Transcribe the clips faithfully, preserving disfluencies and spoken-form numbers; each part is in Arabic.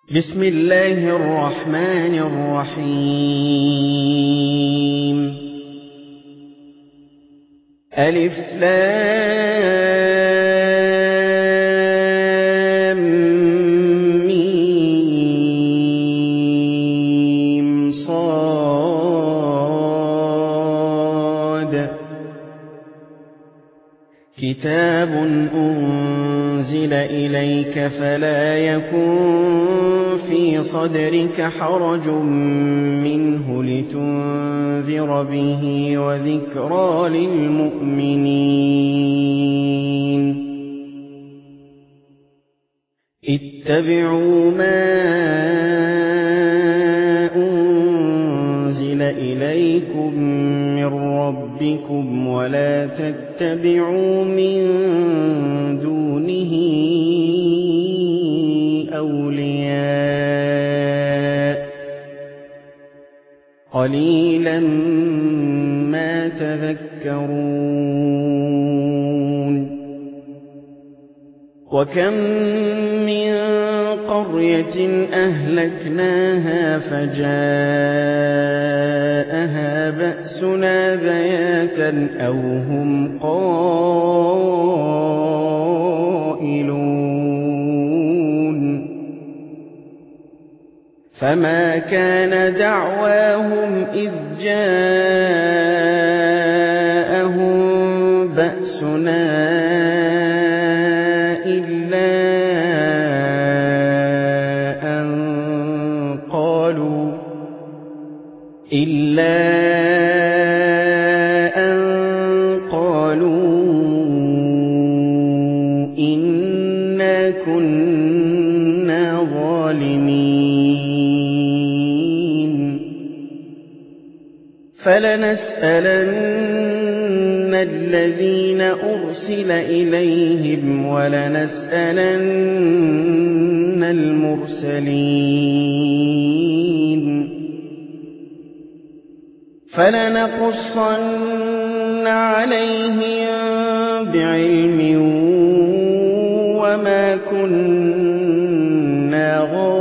بسم الله الرحمن الرحيم ألف لام ميم صاد كتاب أنزل إليك فلا يكن في صدرك حرج منه لتنذر به وذكرى للمؤمنين اتبعوا ما أنزل إليكم من ربكم ولا تتبعوا من دونه أولياء قليلا ما تذكرون وكم من قرية أهلكناها فجاءها بأسنا بياتا أو هم قائلون فما كان دعواهم إذ جاءهم بأسنا إلا أن قالوا إلا أن قالوا إنا كنا ظالمين فلنسألن الذين أرسل إليهم ولنسألن المرسلين فلنقصن عليهم بعلم وما كنا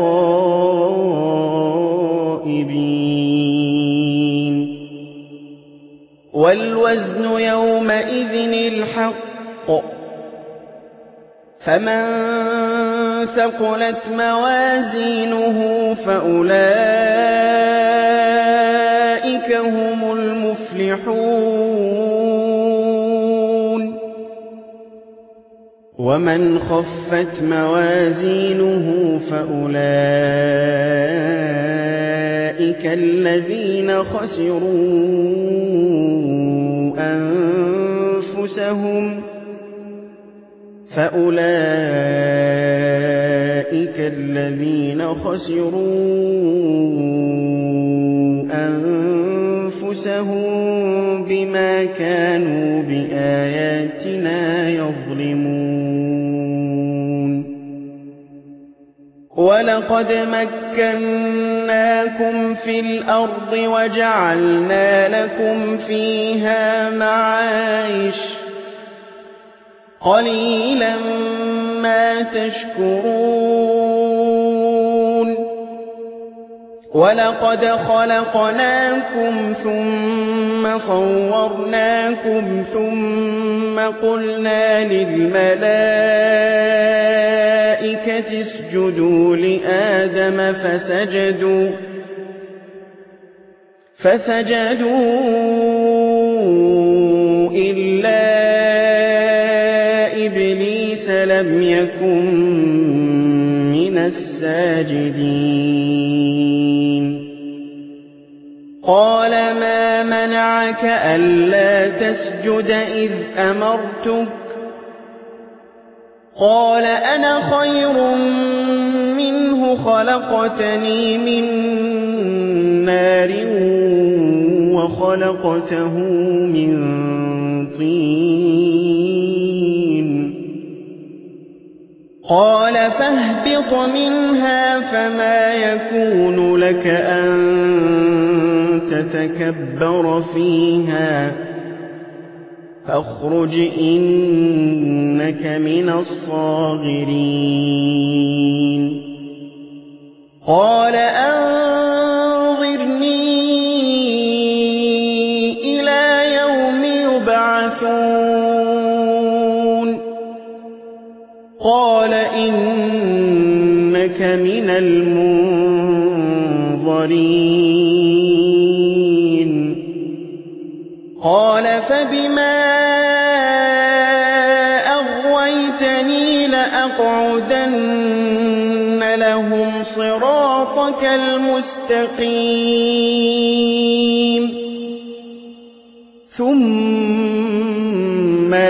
غائبين والوزن يومئذ الحق فمن ثقلت موازينه فأولئك هم المفلحون ومن خفت موازينه فأولئك الذين خسروا أنفسهم فأولئك الذين خسروا أنفسهم بما كانوا بآياتنا يظلمون ولقد مكناكم في الأرض وجعلنا لكم فيها معايش قليلا ما تشكرون ولقد خلقناكم ثم صورناكم ثم قلنا للملائكة اسجدوا لآدم فسجدوا فسجدوا إلا إبليس لم يكن من الساجدين قال ما منعك ألا تسجد إذ أمرتك قال أنا خير منه خلقتني من نار وخلقته من طين قال فاهبط منها فما يكون لك أن تتكبر فيها فاخرج إنك من الصاغرين قال أنظرني إلى يوم يبعثون قال إنك من المنظرين قال فبما أغويتني لأقعدن لهم صراطك المستقيم ثم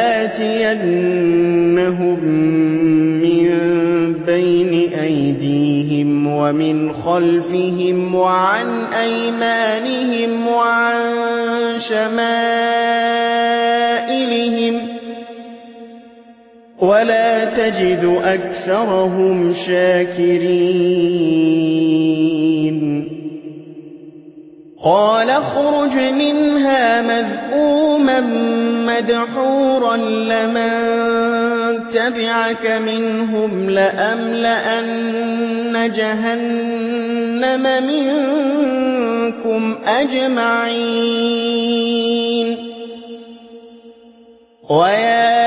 لآتينهم من بين أيديهم ومن خلفهم وعن أيمانهم وعن شمائلهم ولا تجد أكثرهم شاكرين قال اخرج منها مذءوما مدحورا لمن تبعك منهم لأملأن جهنم منكم أجمعين ويا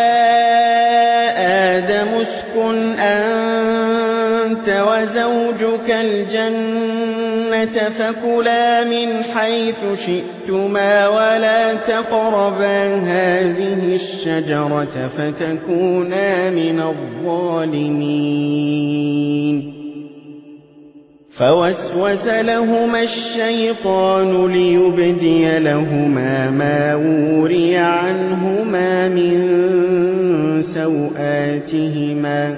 آدم اسكن أنت وزوجك الجنة فكلا من حيث شئتما ولا تقربا هذه الشجرة فتكونا من الظالمين فوسوس لهما الشيطان ليبدي لهما ما وري عنهما من سوآتهما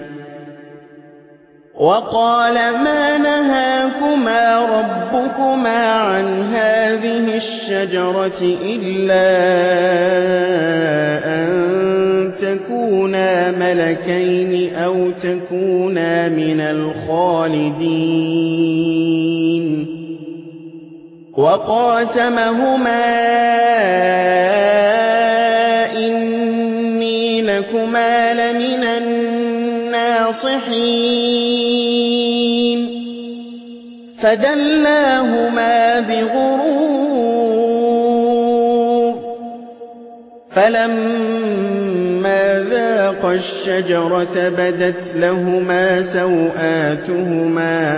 وقال ما نهاكما ربكما عن هذه الشجرة إلا أن تكونا ملكين أو تكونا من الخالدين وقاسمهما إني لكما لمن الناصحين فدلاهما بغرور فلما ذاقا الشجرة بدت لهما سوآتهما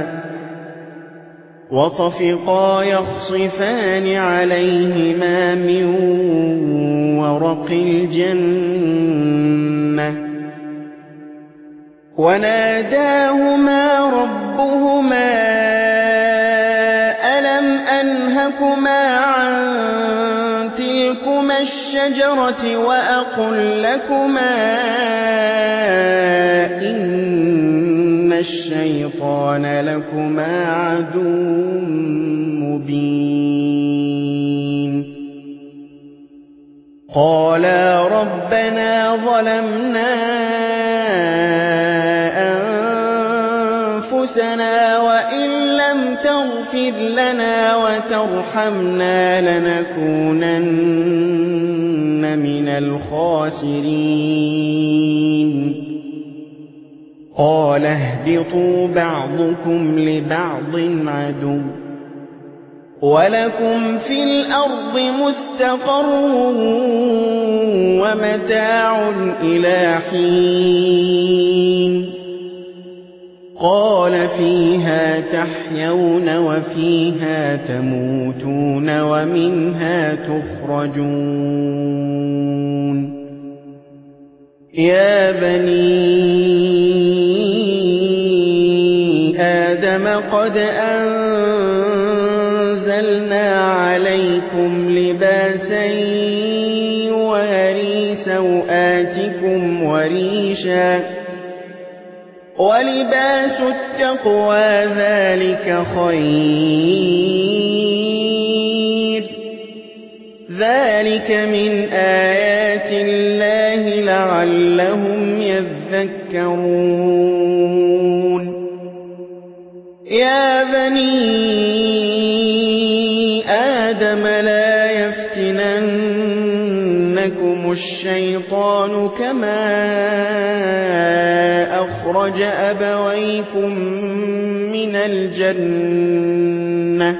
وطفقا يخصفان عليهما من ورق الجنة وناداهما ربهما ألم أنهكما عن تلكما الشجرة وأقل لكما إن الشيطان لكما عدو مبين قالا ربنا ظلمنا أنفسنا وإن لم تغفر لنا وترحمنا لنكونن من الخاسرين قال اهبطوا بعضكم لبعض عدو ولكم في الأرض مستقر ومتاع إلى حين قال فيها تحيون وفيها تموتون ومنها تخرجون يا بني آدم قد أنزلنا عليكم لباسا يواري سوآتكم وريشا ولباس التقوى ذلك خير ذلك من آيات الله لعلهم يذكرون يا بني آدم لا يفتننكم الشيطان كما أخرج أبويكم من الجنة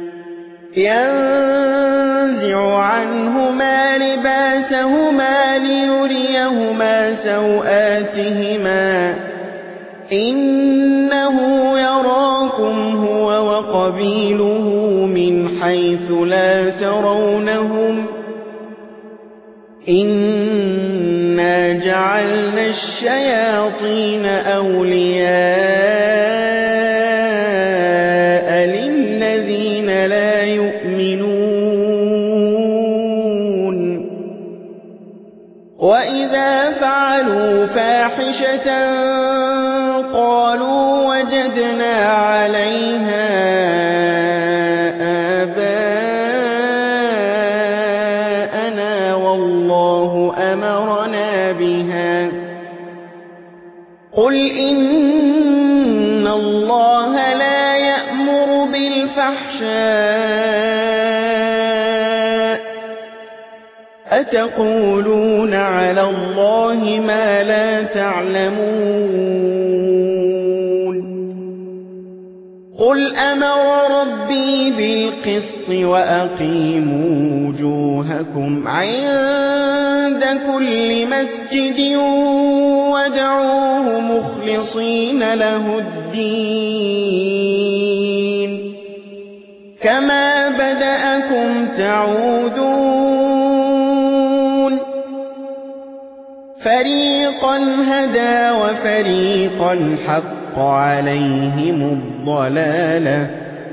ينزع عنهما لباسهما ليريهما سوآتهما إنه يراكم هو وقبيله من حيث لا ترونهم إنا جعلنا الشياطين أولياء للذين لا يؤمنون وإذا فعلوا فاحشة قالوا وجدنا عليها آباءنا والله أمرنا بها قل إن الله لا يأمر بالفحشاء أتقولون على الله ما لا تعلمون قل أمر ربي بالقسط وأقيموا وجوهكم عند كل مسجد وادعوه مخلصين له الدين كما بدأكم تعودون فريقا هدى وفريقا حق عليهم الضلالة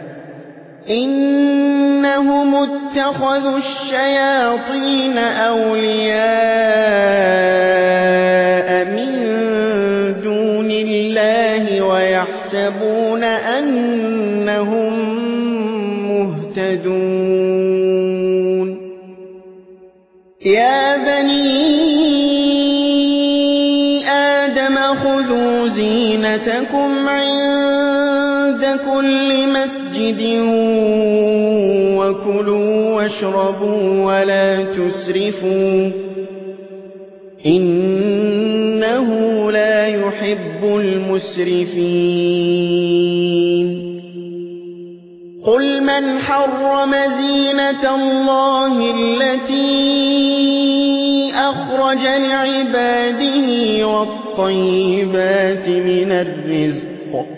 إنهم اتخذوا الشياطين أولياء من دون الله ويحسبون أنهم مهتدون يا بني آدم خذوا زينتكم عند كل مسجد وكلوا واشربوا ولا تسرفوا إنه لا يحب المسرفين قل من حرم زينة الله التي أخرج لعباده والطيبات من الرزق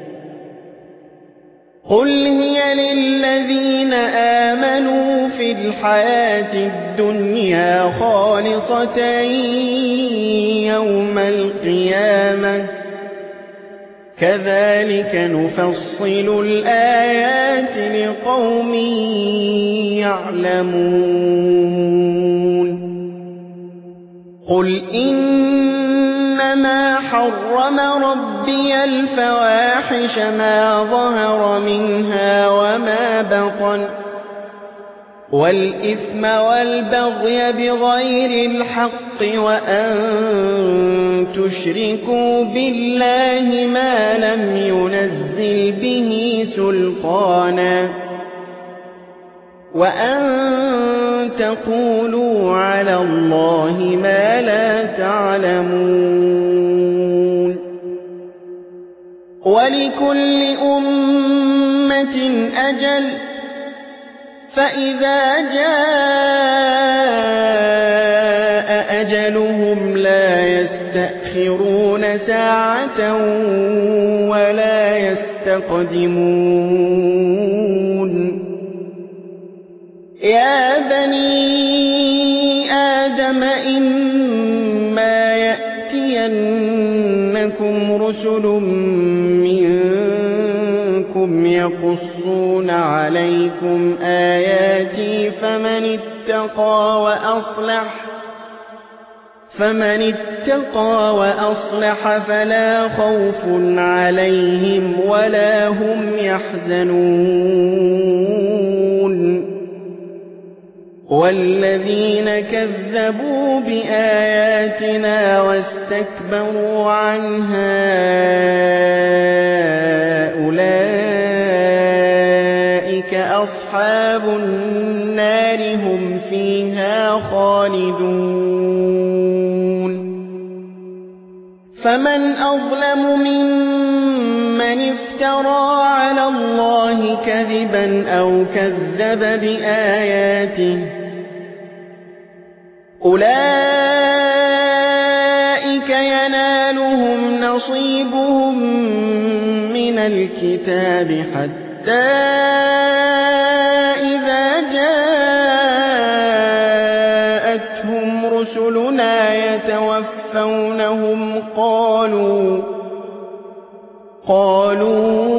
قل هي للذين آمنوا في الحياة الدنيا خالصة يوم القيامة كذلك نفصل الآيات لقوم يعلمون قل إنما حرم ربي الفواحش ما ظهر منها وما بطن والإثم والبغي بغير الحق وأن تشركوا بالله ما لم ينزل به سلطانا وأن تقولوا على الله ما لا تعلمون ولكل أمة أجل فإذا جاء أجلهم لا يستأخرون ساعة ولا يستقدمون يا بني آدم إما يأتينكم رسل منكم يقصون عليكم آياتي فمن اتقى وأصلح فمن اتقى وأصلح فلا خوف عليهم ولا هم يحزنون والذين كذبوا بآياتنا واستكبروا عنها أولئك أصحاب النار هم فيها خالدون فمن أظلم ممن افترى افترى على الله كذبا أو كذب بآياته أولئك ينالهم نصيبهم من الكتاب حتى إذا جاءتهم رسلنا يتوفونهم قالوا قالوا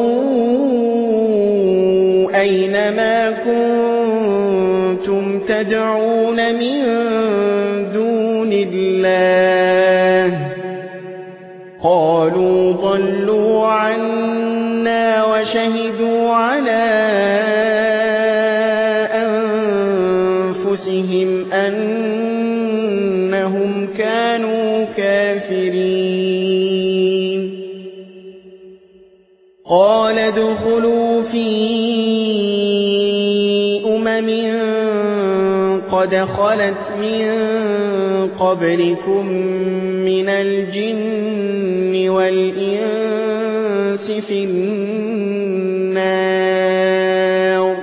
أين ما كنتم تدعون من دون الله قالوا ضلوا عنا وشهدوا على أنفسهم أنهم كانوا كافرين قال ادخلوا في أمم قد خلت من قبلكم من الجن والإنس في النار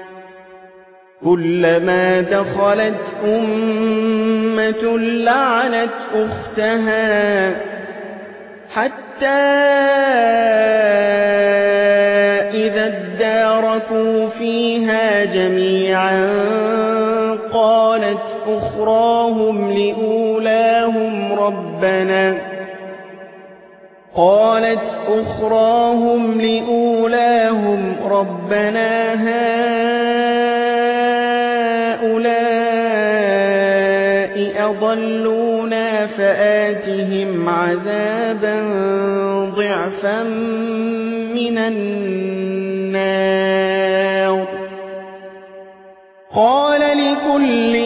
كلما دخلت أمة لعنت أختها حتى إذا اداركوا فيها جميعا قالت أخراهم لأولاهم ربنا قالت أخراهم لأولاهم ربنا هؤلاء أضلونا فآتهم عذابا ضعفا من النار قال لكل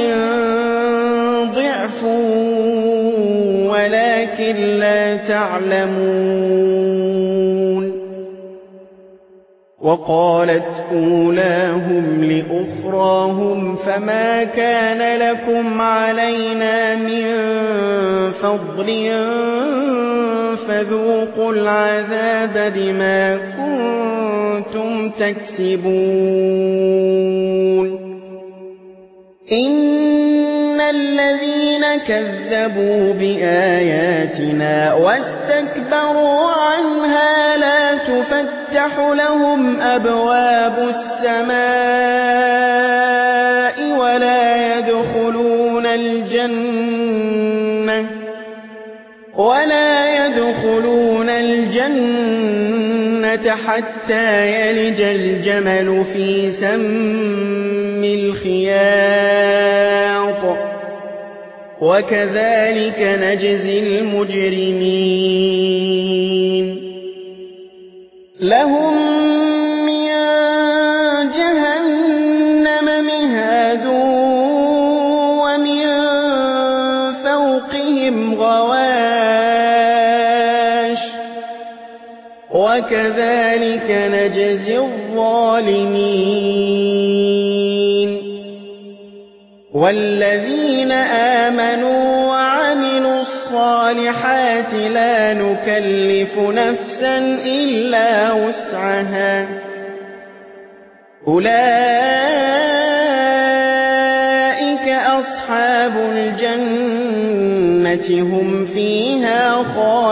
ضعف ولكن لا تعلمون وقالت أولاهم لأخراهم فما كان لكم علينا من فضل فذوقوا العذاب بما كنتم تكسبون إن الذين كذبوا بآياتنا واستكبروا عنها لا تفتح لهم أبواب السماء ولا يدخلون الجنة ولا يدخلون الجنة حتى يلج الجمل في سم الخياط وكذلك نجزي المجرمين لهم من جهنم مهاد ومن فوقهم غواش وكذلك نجزي الظالمين والذين آمنوا وعملوا الصالحات لا نكلف نفسا إلا وسعها أولئك أصحاب الجنة هم فيها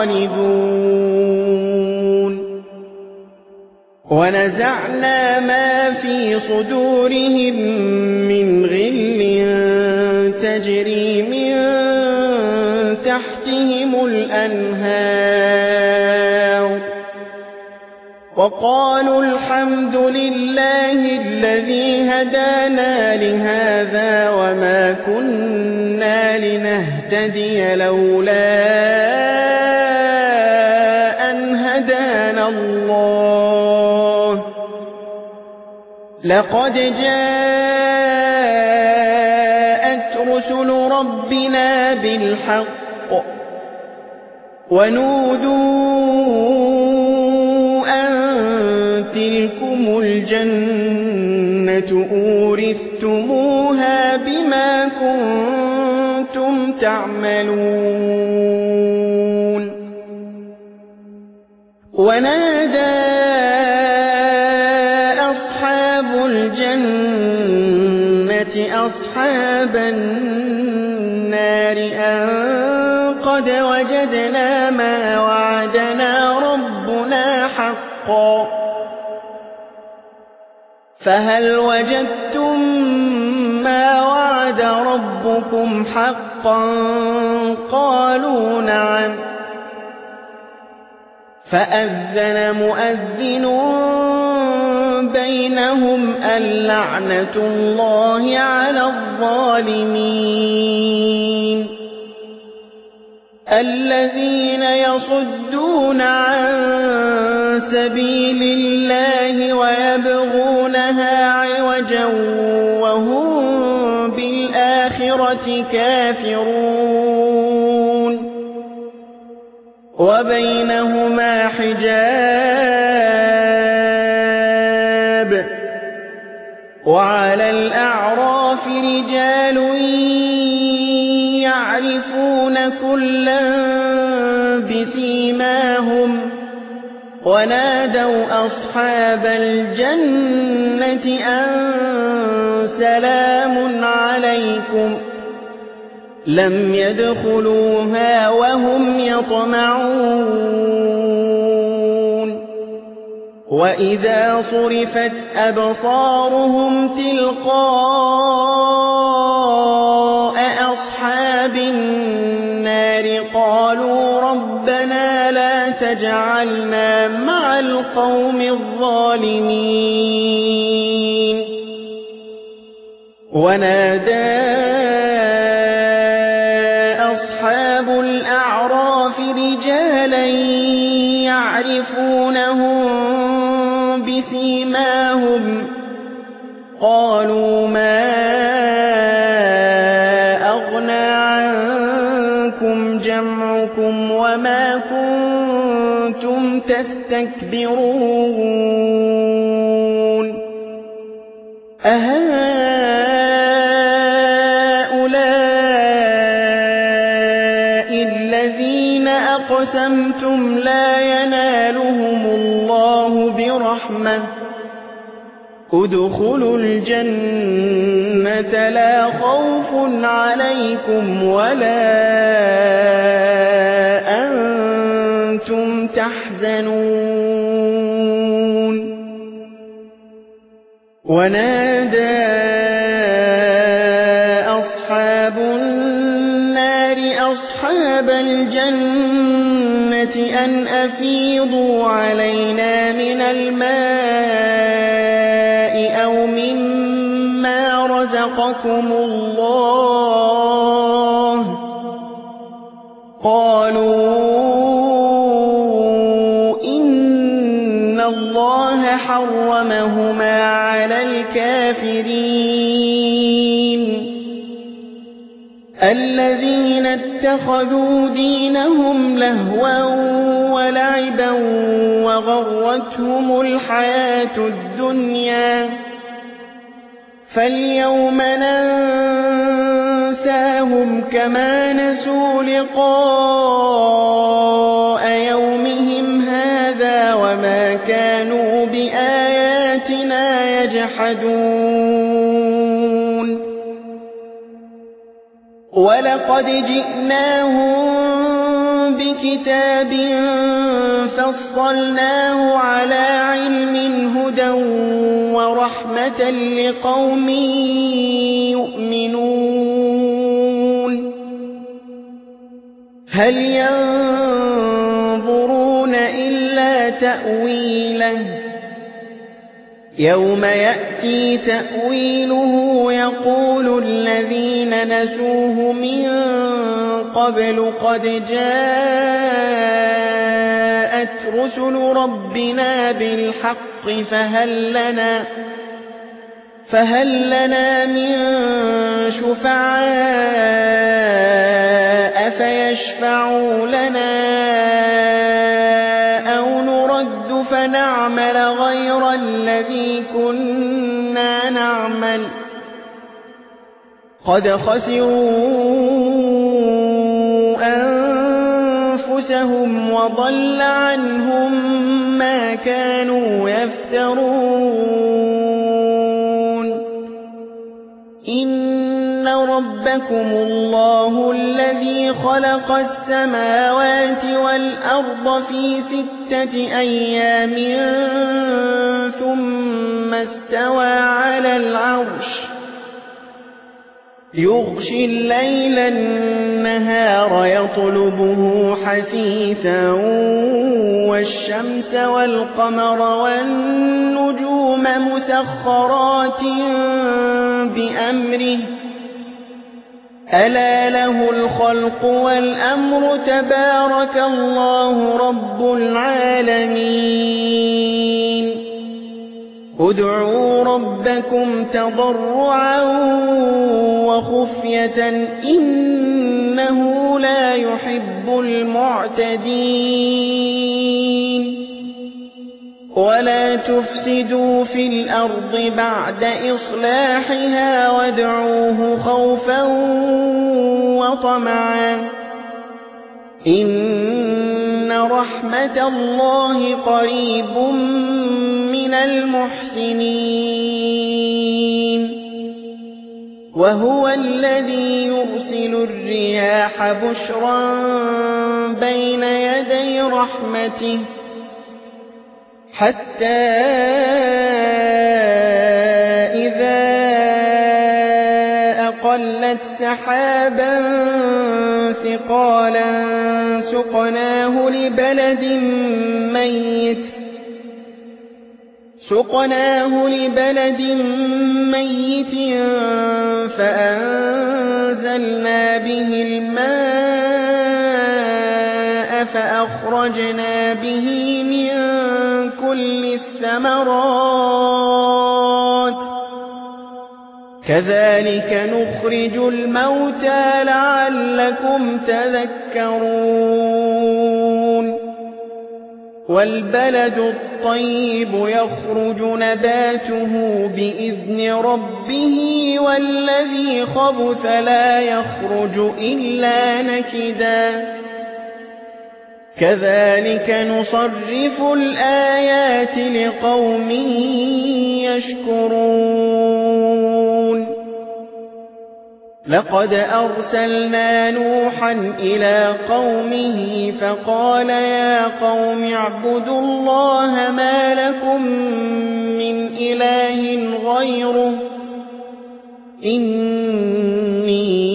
خالدون ونزعنا ما في صدورهم من غل تجري من تحتهم الأنهار وقالوا الحمد لله الذي هدانا لهذا وما كنا لنهتدي لولا أن هدانا الله لقد جاءت رسل ربنا بالحق ونودوا أن تلكم الجنة أورثتموها بما كنتم تعملون ونادى أصحاب النار أن قد وجدنا ما وعدنا ربنا حقا فهل وجدتم ما وعد ربكم حقا قالوا نعم فأذن مؤذن بينهم اللعنة الله على الظالمين الذين يصدون عن سبيل الله ويبغونها عوجا وهم بالآخرة كافرون وبينهما حجاب وعلى الأعراف رجال يعرفون كلا بسيماهم ونادوا أصحاب الجنة أن سلام عليكم لم يدخلوها وهم يطمعون وإذا صرفت أبصارهم تلقاء أصحاب النار قالوا ربنا لا تجعلنا مع القوم الظالمين ونادى أصحاب الأعراف رجالا يعرفونهم بسيماهم قالوا ما أغنى عنكم جمعكم وما كنتم تستكبرون أهؤلاء الذين أقسمتم لا ينالهم الله برحمة ادخلوا الجنة لا خوف عليكم ولا أنتم تحزنون ونادى أصحاب النار أصحاب الجنة أن أفيضوا علينا من الماء أو مما رزقكم الله قالوا إن الله حرمهما على الكافرين الذين اتخذوا دينهم لهوا ولعبا وغرتهم الحياة الدنيا فاليوم ننساهم كما نسوا لقاء يومهم هذا وما كانوا بآياتنا يجحدون ولقد جئناهم بكتاب فصلناه على علم هدى ورحمة لقوم يؤمنون هل ينظرون إلا تأويله يوم يأتي تأويله يقول الذين نسوه من قبل قد جاءت رسل ربنا بالحق فهل لنا فهل لنا من شفعاء فيشفعوا لنا أو نرد فنعمل غير الذي كنا نعمل قد خسروا أنفسهم وضل عنهم ما كانوا يفترون إن ربكم الله الذي خلق السماوات والأرض في ستة أيام ثم استوى على العرش يغشي الليل النهار يطلبه حثيثا والشمس والقمر والنجوم مسخرات بأمره ألا له الخلق والأمر تبارك الله رب العالمين ادعوا ربكم تضرعا وخفية إنه لا يحب المعتدين ولا تفسدوا في الأرض بعد إصلاحها وادعوه خوفا وطمعا إن رحمة الله قريب من المحسنين وهو الذي يرسل الرياح بشرا بين يدي رحمته حتى إذا أقلت سحابا ثقالا سقناه لبلد ميت سقناه لبلد ميت فأنزلنا به الماء فأخرجنا به من كل الثمرات كذلك نخرج الموتى لعلكم تذكرون والبلد الطيب يخرج نباته بإذن ربه والذي خبث لا يخرج إلا نكدا كذلك نصرف الآيات لقوم يشكرون لقد أرسلنا نوحا إلى قومه فقال يا قوم اعبدوا الله ما لكم من إله غيره إني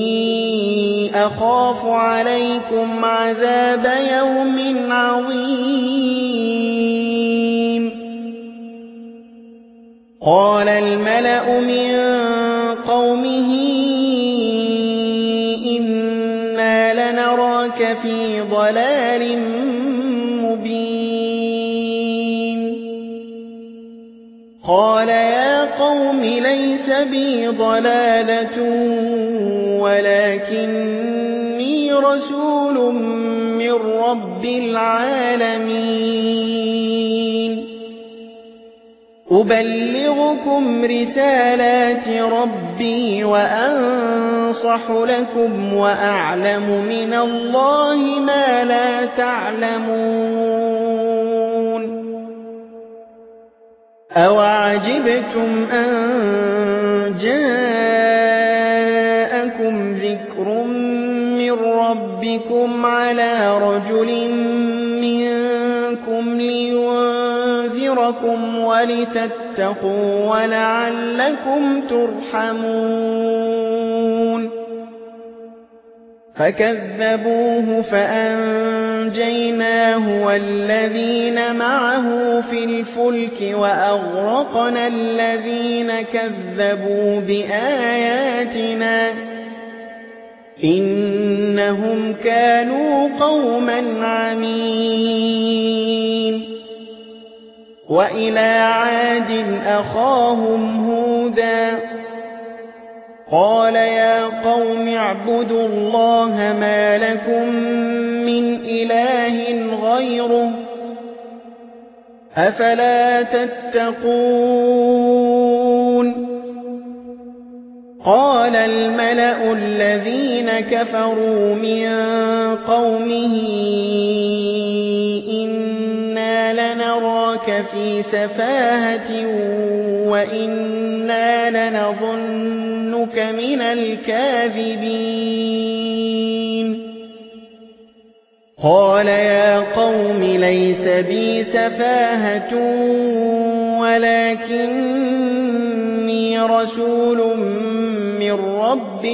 أخاف عليكم عذاب يوم عظيم قال الملأ من قومه إنا لنراك في ضلال مبين قال يا قوم ليس بي ضلالة ولكني رسول من رب العالمين أبلغكم رسالات ربي وأنصح لكم وأعلم من الله ما لا تعلمون أوعجبتم أن جاءكم ذكر من ربكم على رجل منكم لينذركم ولتتقوا ولعلكم ترحمون فكذبوه فأنجيناه والذين معه في الفلك وأغرقنا الذين كذبوا بآياتنا إنهم كانوا قوما عمين وإلى عاد أخاهم هودا قال يا قوم اعبدوا الله ما لكم من إله غيره أفلا تتقون قال الملأ الذين كفروا من قومه إنا لنراك نراك في سفاهة وإنا لنظنك من الكاذبين قال يا قوم ليس بي سفاهة ولكني رسول من رب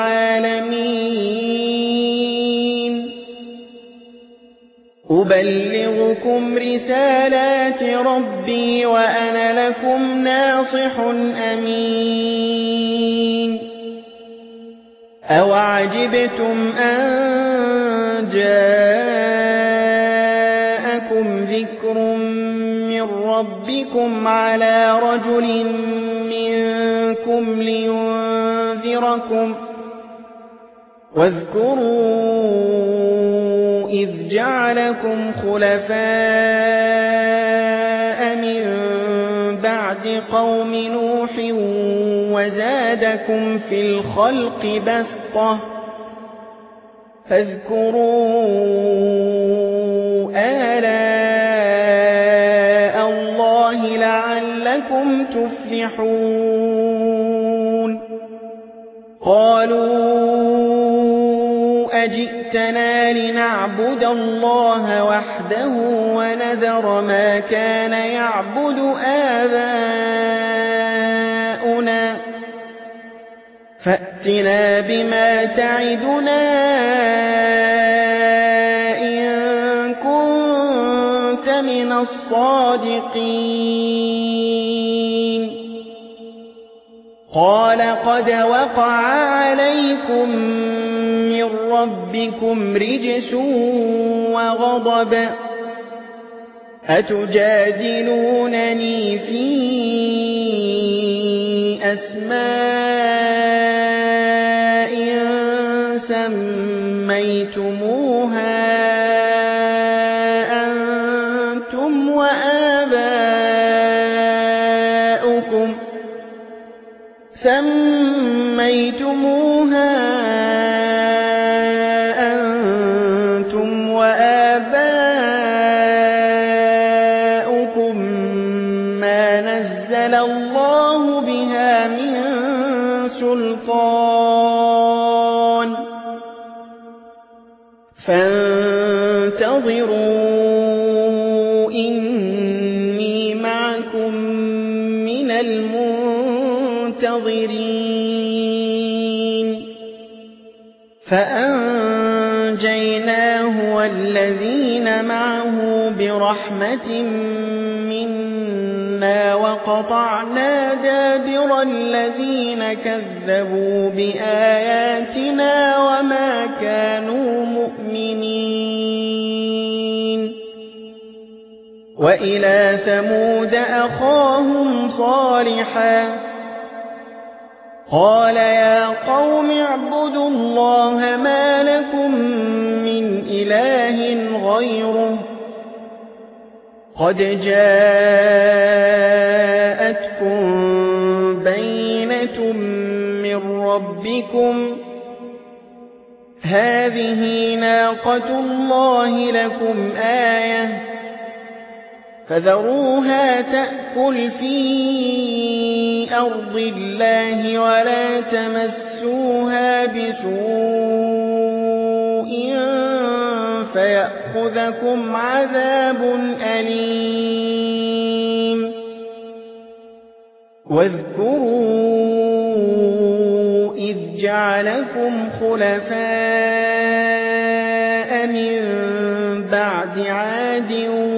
العالمين أبلغكم رسالات ربي وأنا لكم ناصح أمين أوعجبتم أن جاءكم ذكر من ربكم على رجل منكم لينذركم واذكروا إذ جعلكم خلفاء من بعد قوم نوح وزادكم في الخلق بسطة فاذكروا آلاء الله لعلكم تفلحون قالوا أجئتنا لنعبد الله وحده ونذر ما كان يعبد آباؤنا فأتنا بما تعدنا إن كنت من الصادقين قال قد وقع عليكم من ربكم رجس وغضب أتجادلونني في أسماء سميتموها أنتم وآباؤكم سميتموها أنتم وآباؤكم ما نزل الله بها من سلطان فانتظروا إني معكم من المنتظرين فأنجيناه والذين معه برحمة منا وقطعنا دابر الذين كذبوا بآياتنا وما كانوا مؤمنين وإلى ثمود أخاهم صالحا قال يا قوم اعبدوا الله ما لكم من إله غيره قد جاءتكم بينة من ربكم هذه ناقة الله لكم آية فذروها تأكل في أرض الله ولا تمسوها بسوء فيأخذكم عذاب أليم واذكروا إذ جعلكم خلفاء من بعد عاد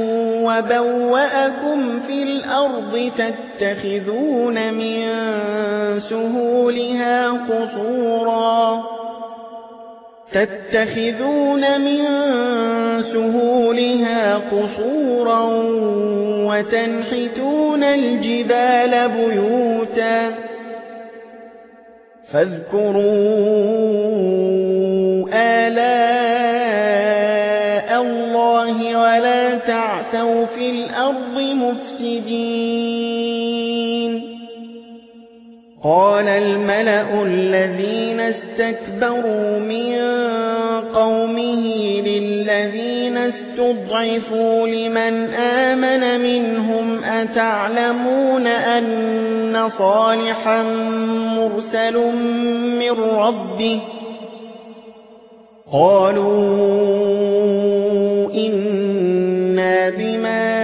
وبوأكم في الأرض تتخذون من سهولها قصورا تتخذون من سهولها قصورا وتنحتون الجبال بيوتا فاذكروا آلاء الله ولا تعثوا في الأرض مفسدين قال الملأ الذين استكبروا من قومه للذين استضعفوا لمن آمن منهم أتعلمون أن صالحا مرسل من ربه قالوا إنا بما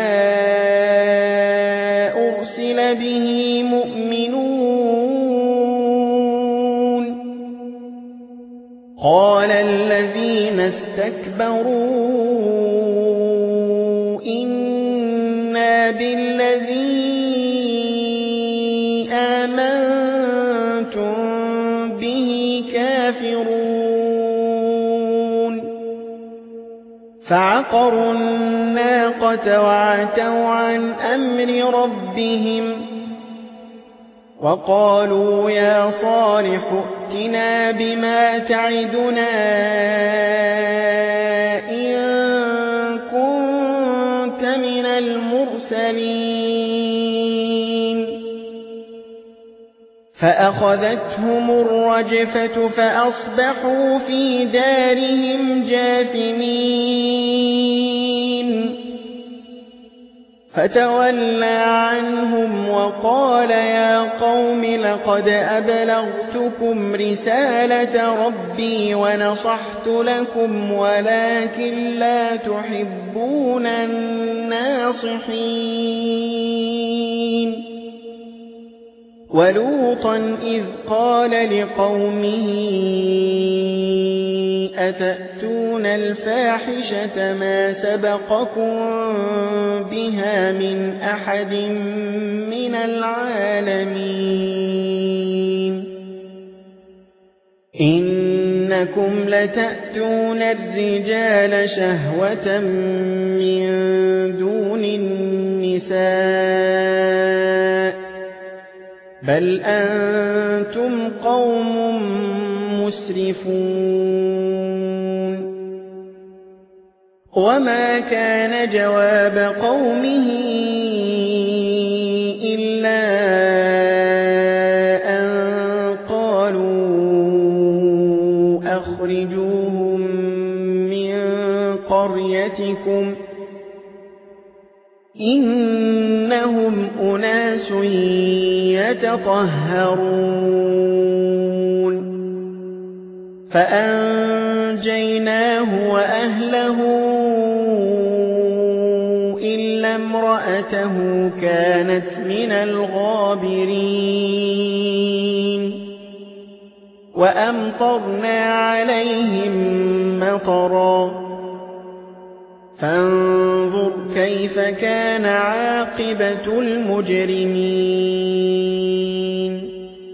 أرسل به مؤمنون قال الذين استكبروا إنا بالذي آمنتم به كافرون فعقروا الناقة وعتوا عن أمر ربهم وقالوا يا صالح ائتنا بما تعدنا إن كنت من المرسلين فأخذتهم الرجفة فأصبحوا في دارهم جاثمين فتولى عنهم وقال يا قوم لقد أبلغتكم رسالة ربي ونصحت لكم ولكن لا تحبون الناصحين ولوطا إذ قال لقومه أتأتون الفاحشة ما سبقكم بها من أحد من العالمين إنكم لتأتون الرجال شهوة من دون النساء بل أنتم قوم مسرفون وما كان جواب قومه إلا أن قالوا أخرجوهم من قريتكم إنهم أناس يتطهرون فأنجيناه وأهله إلا امرأته كانت من الغابرين وأمطرنا عليهم مطرا فانظر كيف كان عاقبة المجرمين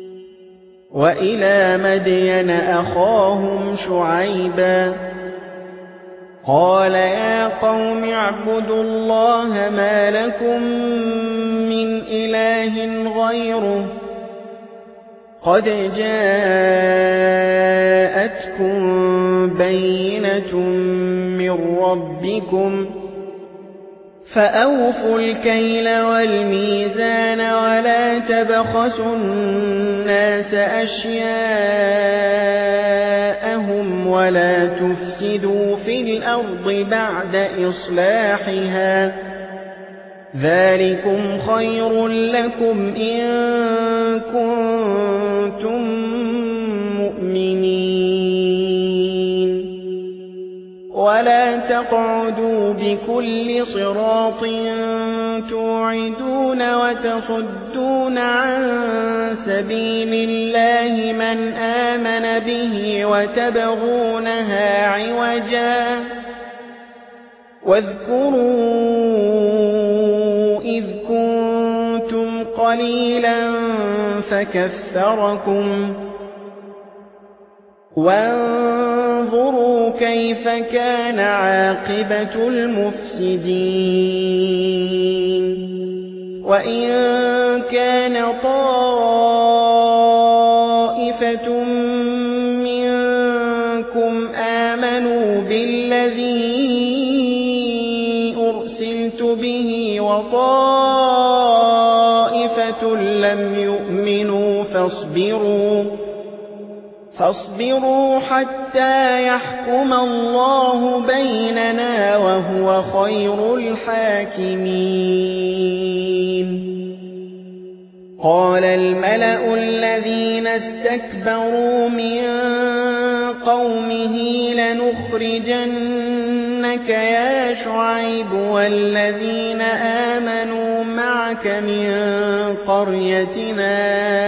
وإلى مدين أخاهم شعيبا قال يا قوم اعبدوا الله ما لكم من إله غيره قد جاءتكم بينة من ربكم فأوفوا الكيل والميزان ولا تبخسوا الناس أشياءهم ولا تفسدوا في الأرض بعد إصلاحها ذلكم خير لكم إن كنتم مؤمنين ولا تقعدوا بكل صراط توعدون وتصدون عن سبيل الله من آمن به وتبغونها عوجا واذكروا إذ كنتم قليلا فكثركم وانظروا كيف كان عاقبة المفسدين وإن كان طائفة منكم آمنوا بالذي أرسلت به وطائفة طَائِفَةٌ لَّمْ يُؤْمِنُوا فاصبروا فاصبروا حتى يحكم الله بيننا وهو خير الحاكمين. قال الملأ الذين استكبروا من قومه لنخرجنك يا شعيب والذين آمنوا معك من قريتنا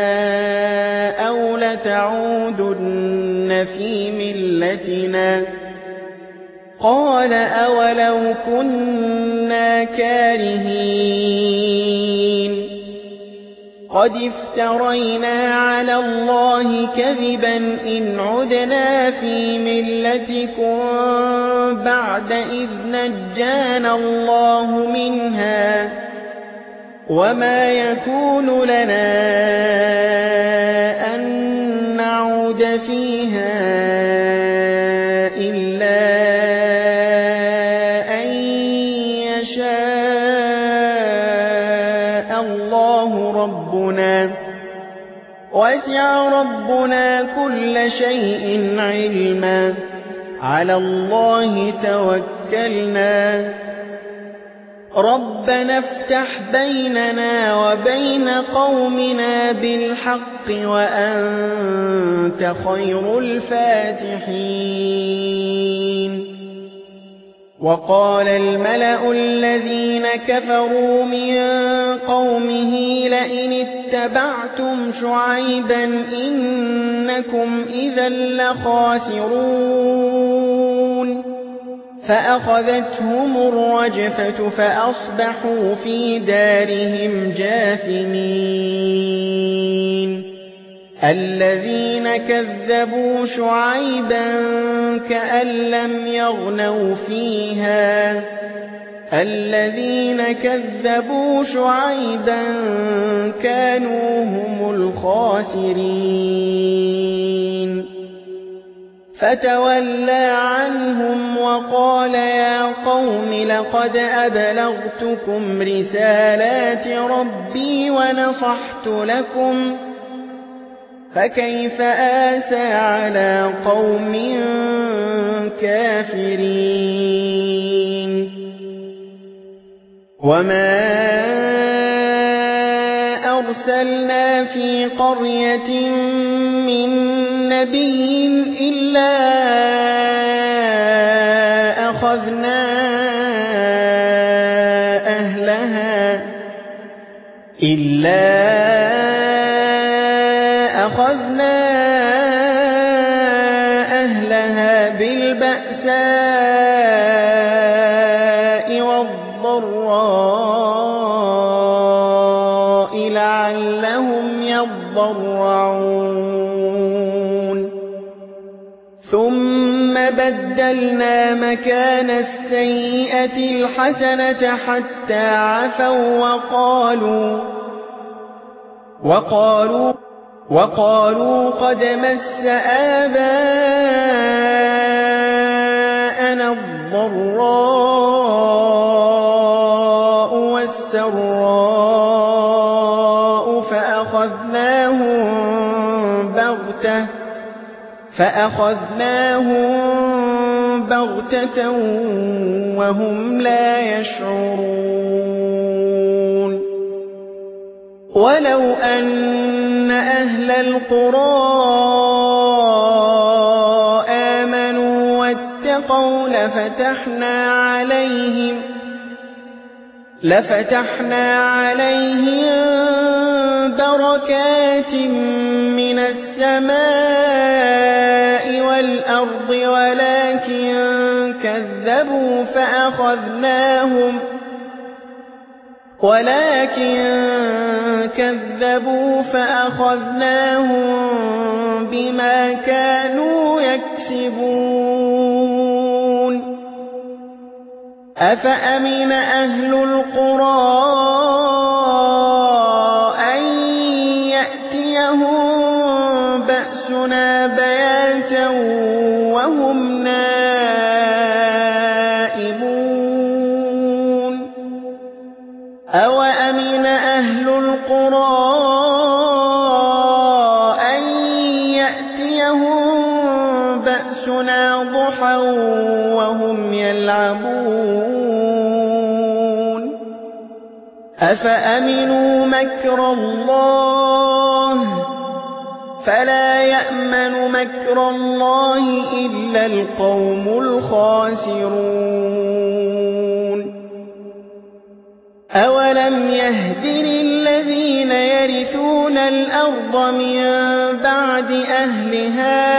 أو لتعودن في ملتنا. قال أولو كنا كارهين قد افترينا على الله كذبا إن عدنا في ملتكم بعد إذ نجانا الله منها وما يكون لنا أن نعود فيها إلا أن يشاء الله ربنا وسع ربنا كل شيء علما على الله توكلنا ربنا افتح بيننا وبين قومنا بالحق وأنت خير الفاتحين. وقال الملأ الذين كفروا من قومه لئن اتبعتم شعيبا إنكم إذا لخاسرون فأخذتهم الرجفة فأصبحوا في دارهم جاثمين. الذين كذبوا شعيبا كأن لم يغنوا فيها الذين كذبوا شعيبا كانوا هم الخاسرين. فتولى عنهم وقال يا قوم لقد أبلغتكم رسالات ربي ونصحت لكم فكيف آسى على قوم كافرين. وما أرسلنا في قرية من نبي إلا أخذنا أهلها إلا أخذنا أهلها بالبأساء والضراء لعلهم يضرعون ثم بدلنا مكان السيئة الحسنة حتى عفوا وقالوا وقالوا وقالوا قد مس آباءنا الضراء والسراء فأخذناهم بغتة فأخذناهم بغتة وهم لا يشعرون. ولو أن أهل القرى آمنوا واتقوا لفتحنا عليهم لفتحنا عليهم بركات من السماء والأرض ولكن كذبوا فأخذناهم ولكن كذبوا فأخذناهم بما كانوا يكسبون. أفأمن أهل القرى أن يأتيهم بأسنا بياتا وهم نائمون. أوأمن أهل القرى أن يأتيهم بأسنا ضحى وهم يلعبون أفأمنوا مكر الله فلا يأمن مكر الله إلا القوم الخاسرون أولم يهد للذين يرثون الأرض من بعد أهلها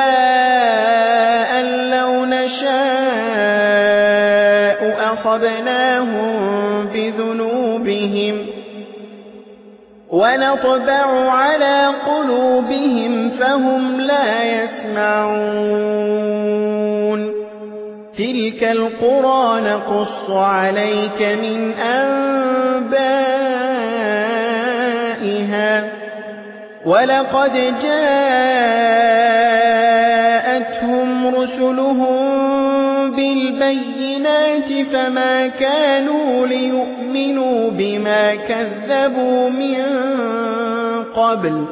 أن لو نشاء أصبناهم بذنوبهم ونطبع على قلوبهم فهم لا يسمعون تلك القرى نقص عليك من أنبائها ولقد جاءتهم رسلهم بالبينات فما كانوا ليؤمنوا بما كذبوا من قبل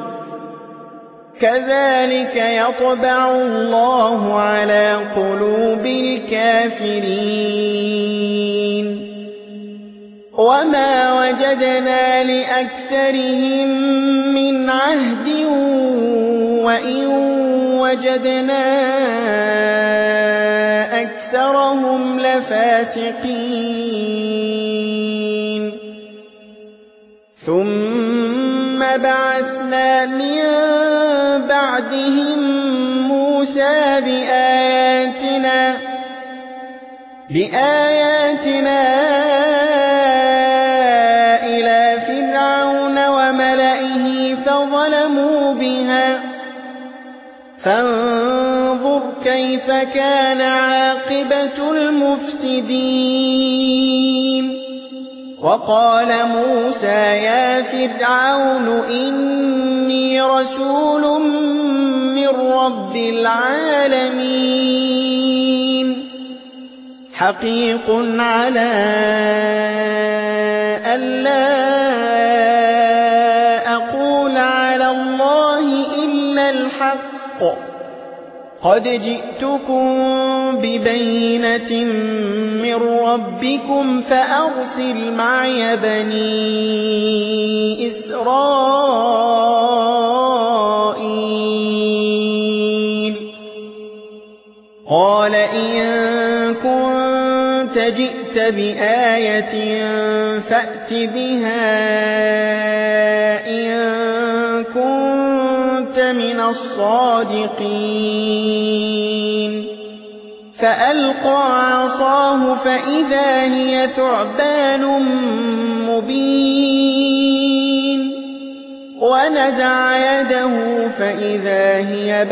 كذلك يطبع الله على قلوب الكافرين وما وجدنا لأكثرهم من عهد وإن وجدنا أكثرهم لفاسقين ثم بعثنا من بعدهم موسى بآياتنا بآياتنا إلى فرعون وملئه فظلموا بها فانظر كيف كان عاقبة المفسدين وقال موسى يا فرعون إني رسول من رب العالمين حقيق على ألا أقول على الله إلا الحق قد جئتكم ببينة من ربكم فأرسل معي بني إسرائيل قال إن كنت جئت بآية فأت بها إن كنت من الصادقين فألقى عصاه فإذا هي ثعبان مبين ونزع يده فإذا هي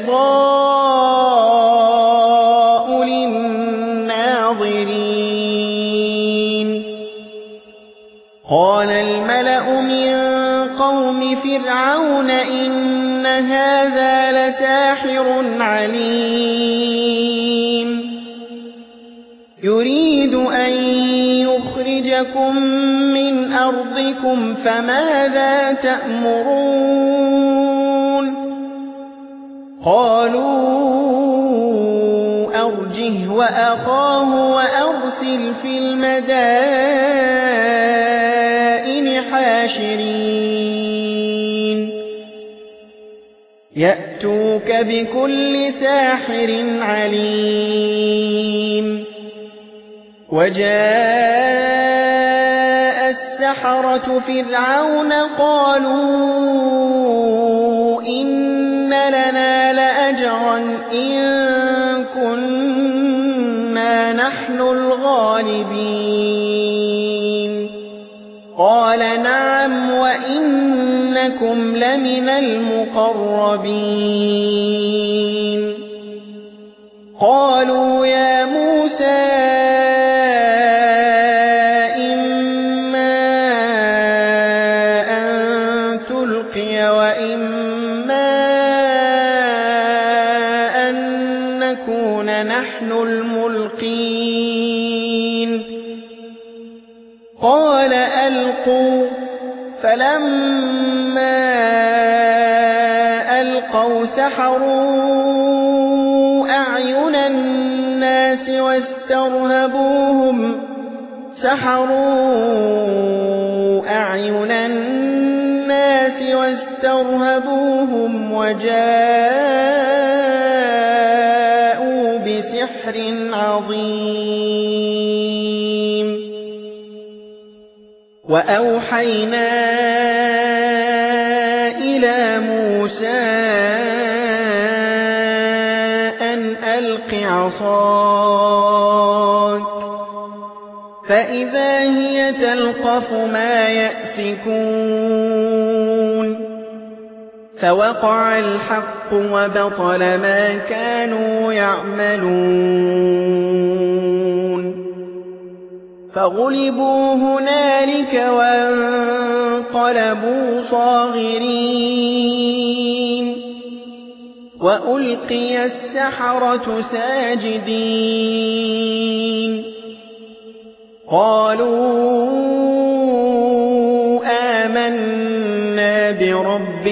بيضاء للناظرين قال الملأ من قوم فرعون إن هذا لساحر عليم يريد أن يخرجكم من أرضكم فماذا تأمرون قالوا أرجه وأخاه وأرسل في المدائن حاشرين يأتوك بكل ساحر عليم وجاء السحرة فرعون قالوا إن لنا لأجرا إن كنا نحن الغالبين قال نعم وإنكم لمن المقربين قالوا يا موسى إما أن تلقي وإما أن نكون نحن الملقين قال ألقوا فلما فَلَمَّا أَلْقَوْا سَحَرُوا أَعْيُنَ النَّاسِ وَاسْتَرْهَبُوهُمْ سَحَرُوا أَعْيُنَ النَّاسِ وَاسْتَرْهَبُوهُمْ وَجَاءُوا بِسِحْرٍ عَظِيمٍ وَأَوْحَيْنَا إِلَىٰ مُوسَىٰ أَنْ أَلْقِ عَصَاكَ فَإِذَا هِيَ تَلْقَفُ مَا يَأْفِكُونَ فَوَقَعَ الْحَقُّ وَبَطَلَ مَا كَانُوا يَعْمَلُونَ فَغُلِبُوا هُنَالِكَ وَانقَلَبُوا صَاغِرِينَ وَأُلْقِيَ السَّحَرَةُ سَاجِدِينَ قَالُوا آمَنَّا بِرَبِّ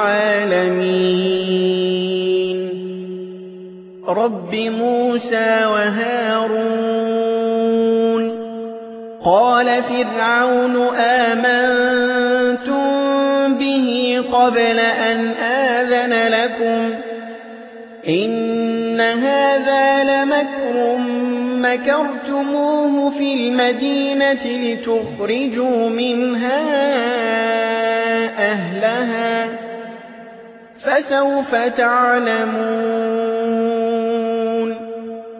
الْعَالَمِينَ رَبِّ مُوسَىٰ وَهَارُونَ قَالَ فِرْعَوْنُ آمَنتُم بِهِ قَبْلَ أَنْ آذَنَ لَكُمْ إِنَّ هَٰذَا لَمَكْرٌ مَّكَرْتُمُوهُ فِي الْمَدِينَةِ لِتُخْرِجُوا مِنْهَا أَهْلَهَا فَسَوْفَ تَعْلَمُونَ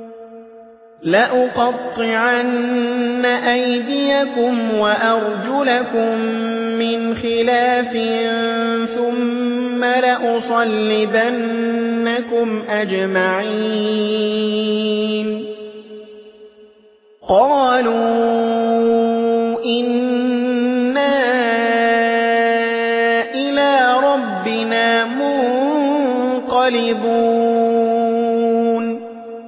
لَأُقَطِّعَنَّ أَيْدِيَكُمْ وَأَرْجُلَكُم مِّنْ خِلَافٍ ثُمَّ لَأُصَلِّبَنَّكُمْ أَجْمَعِينَ قَالُوا إِنَّا إِلَىٰ رَبِّنَا مُنقَلِبُونَ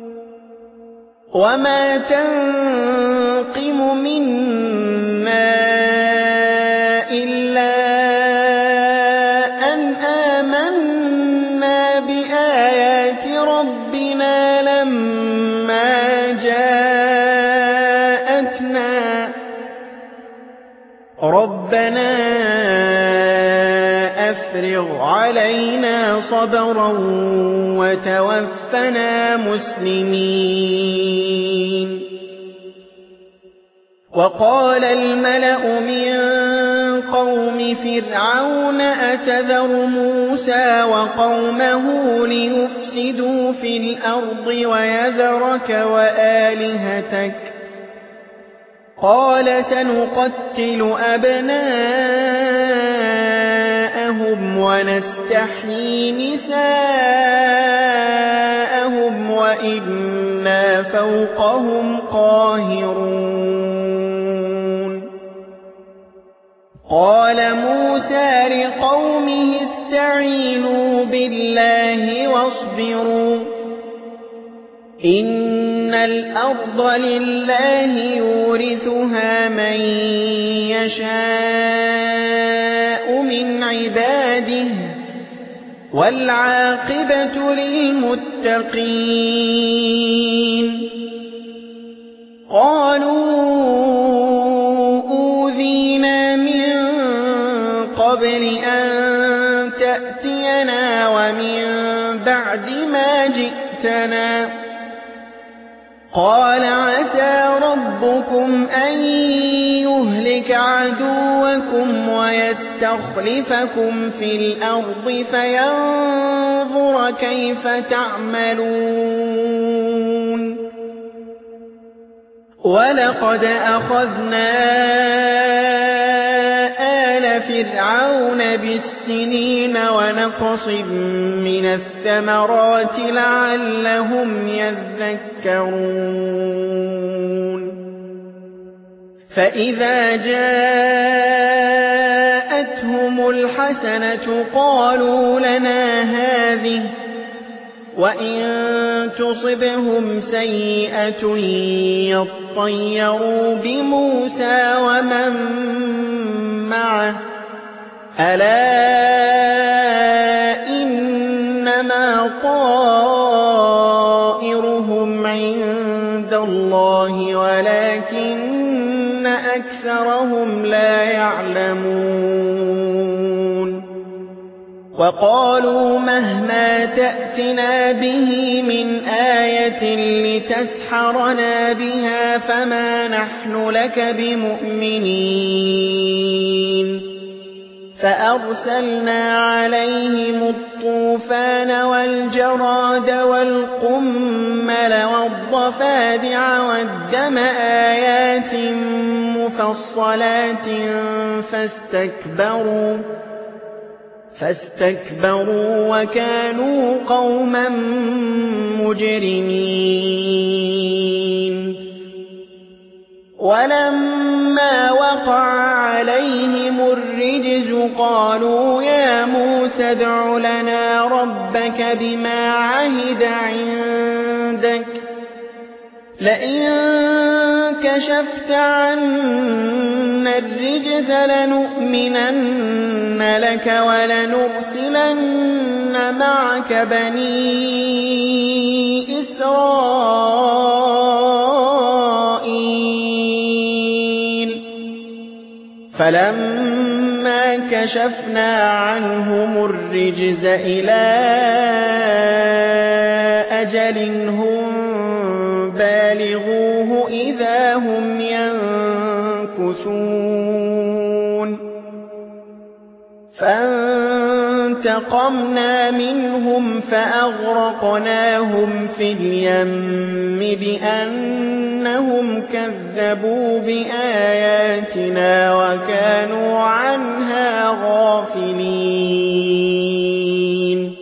وَمَا تَنقِمُ مِنَّا إِلَّا أَنْ آمَنَّا بِآيَاتِ رَبِّنَا لَمَّا جَاءَتْنَا رَبَّنَا أَفْرِغْ عَلَيْنَا صَبْرًا وَتَوَفَّنَا مُسْلِمِينَ وَقَالَ الْمَلَأُ مِن قَوْمِ فِرْعَوْنَ أَتَذَرُ مُوسَىٰ وَقَوْمَهُ لِيُفْسِدُوا فِي الْأَرْضِ وَيَذَرَكَ وَآلِهَتَكَ قَالَ سَنُقَتِّلُ أَبْنَاءَهُمْ وَنَسْتَحْيِي نِسَاءَهُمْ وَإِنَّا فَوْقَهُمْ قَاهِرُونَ قَالَ مُوسَىٰ لِقَوْمِهِ اسْتَعِينُوا بِاللَّهِ وَاصْبِرُوا إِنَّ الْأَرْضَ لِلَّهِ يُورِثُهَا مَن يَشَاءُ مِنْ عِبَادِهِ وَالْعَاقِبَةُ لِلْمُتَّقِينَ قَالُوا أُوذِينَا مِن قَبْلِ أَن تَأْتِيَنَا وَمِن بَعْدِ مَا جِئْتَنَا قَالَ عَسَىٰ رَبُّكُمْ أَن يُهْلِكَ عَدُوَّكُمْ وَيَسْتَخْلِفَكُمْ فِي الْأَرْضِ فَيَنظُرَ كَيْفَ تَعْمَلُونَ وَلَقَدْ أَخَذْنَا آلَ فِرْعَوْنَ بِالسِّنِينَ وَنَقْصٍ مِّنَ الثَّمَرَاتِ لَعَلَّهُمْ يَذَّكَّرُونَ فَإِذَا جَاءَتْهُمُ الْحَسَنَةُ قَالُوا لَنَا هَٰذِهِ وَإِن تُصِبْهُمْ سَيِّئَةٌ يَطَّيَّرُوا بِمُوسَىٰ وَمَن مَّعَهُ ألا إنما طائرهم عند الله ولكن أكثرهم لا يعلمون وقالوا مهما تأتنا به من آية لتسحرنا بها فما نحن لك بمؤمنين فأرسلنا عليهم الطوفان والجراد والقمل والضفادع والدم آيات مفصلات فاستكبروا فاستكبروا وكانوا قوما مجرمين ولما وقع عليهم الرجز قالوا يا موسى ادع لنا ربك بما عهد عندك لئن كشفت عنا الرجز لنؤمنن لك ولنرسلن معك بني إسرائيل فلما كشفنا عنهم الرجز إلى أجل هم بالغوه إذا هم ينكثون فانتقمنا منهم فأغرقناهم في اليم بأنهم كذبوا بآياتنا وكانوا عنها غافلين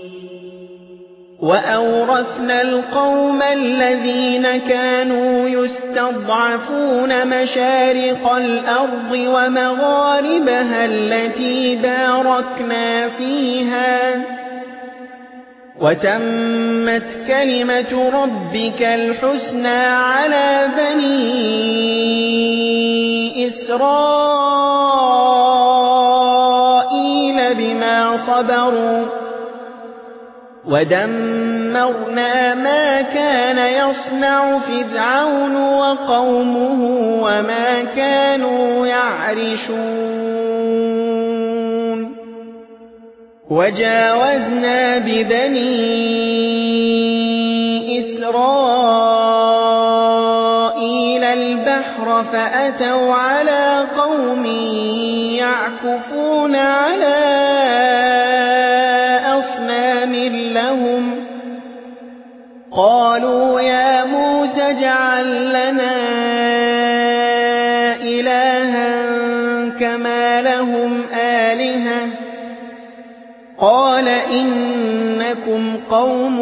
وأورثنا القوم الذين كانوا يستضعفون مشارق الأرض ومغاربها التي باركنا فيها وتمت كلمة ربك الحسنى على بني إسرائيل بما صبروا ودمرنا ما كان يصنع فرعون وقومه وما كانوا يعرشون وجاوزنا ببني إسرائيل البحر فأتوا على قوم يعكفون على أصنام لهم قالوا يا موسى اجعل لنا إلها كما لهم آلهة قال إنكم قوم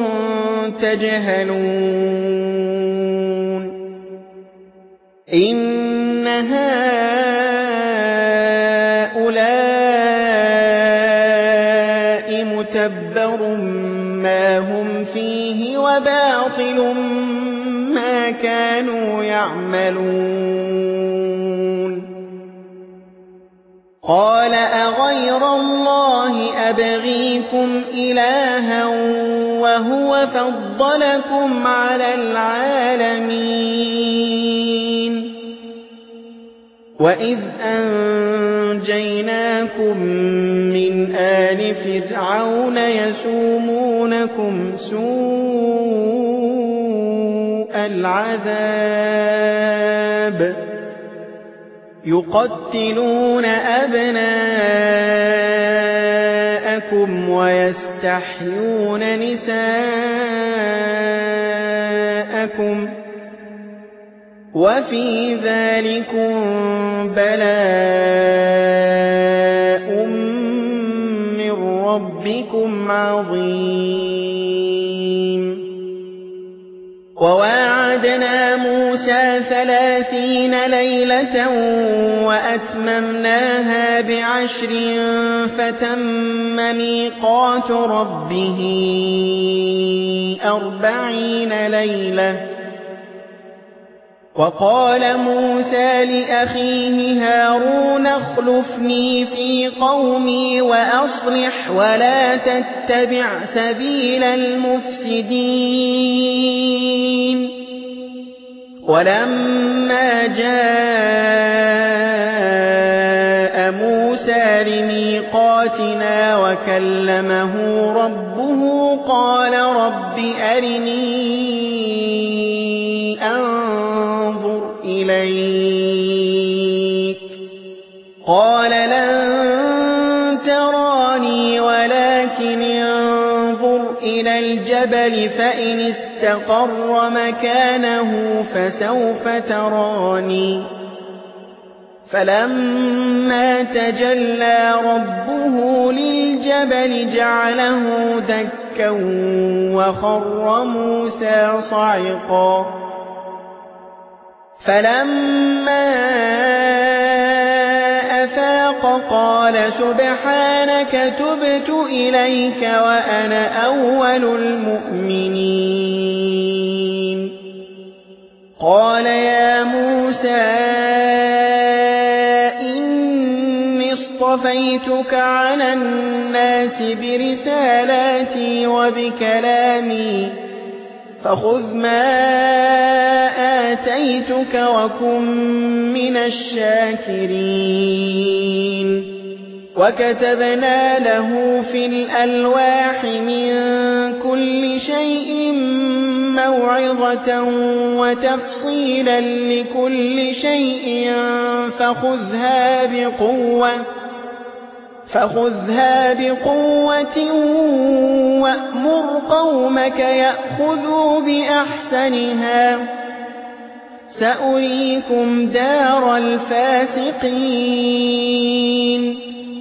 تجهلون إن هؤلاء متبر ما هم فيه وباطل ما كانوا يعملون قال أغير الله أبغيكم إلها وهو فضلكم على العالمين وإذ أنجيناكم من آل فرعون يسومونكم سوء العذاب يقتلون أبناءكم ويستحيون نساءكم وفي ذلكم بلاء من ربكم عظيم وواعدنا موسى ثلاثين ليلة وأتممناها بعشر فتم ميقات ربه أربعين ليلة وقال موسى لأخيه هارون اخلفني في قومي وأصلح ولا تتبع سبيل المفسدين ولما جاء موسى لميقاتنا وكلمه ربه قال رب أرني أنظر إليك قال لن تراني ولكن انظر إلى الجبل فإن استقر مكانه فسوف تراني فلما تجلى ربه للجبل جعله دكا وخر موسى صعقا فلما أفاق قال سبحانك تبت إليك وأنا أول المؤمنين قال يا موسى إني اصطفيتك على الناس برسالاتي وبكلامي فخذ ما آتيتك وكن من الشاكرين وكتبنا له في الألواح من كل شيء موعظة وتفصيلا لكل شيء فخذها بقوة فخذها بقوة وأمر قومك يأخذوا بأحسنها سأريكم دار الفاسقين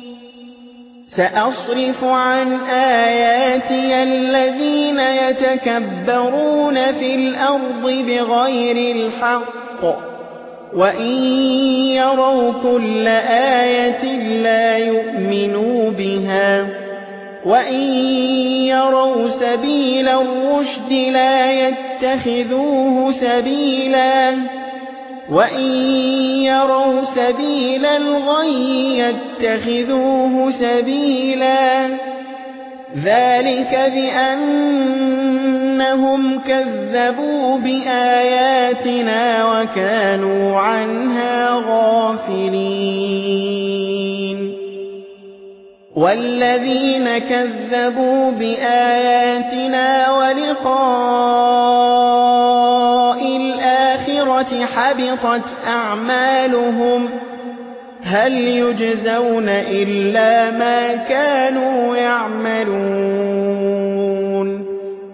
سأصرف عن آياتي الذين يتكبرون في الأرض بغير الحق وإن يروا كل آية لا يؤمنوا بها وإن يروا سبيل الرشد لا يتخذوه سبيلا وإن يروا سبيل الغي يتخذوه سبيلا ذلك بأنهم كذبوا بآياتنا وكانوا عنها غافلين والذين كذبوا بآياتنا ولقاء الآخرة حبطت أعمالهم هل يجزون إلا ما كانوا يعملون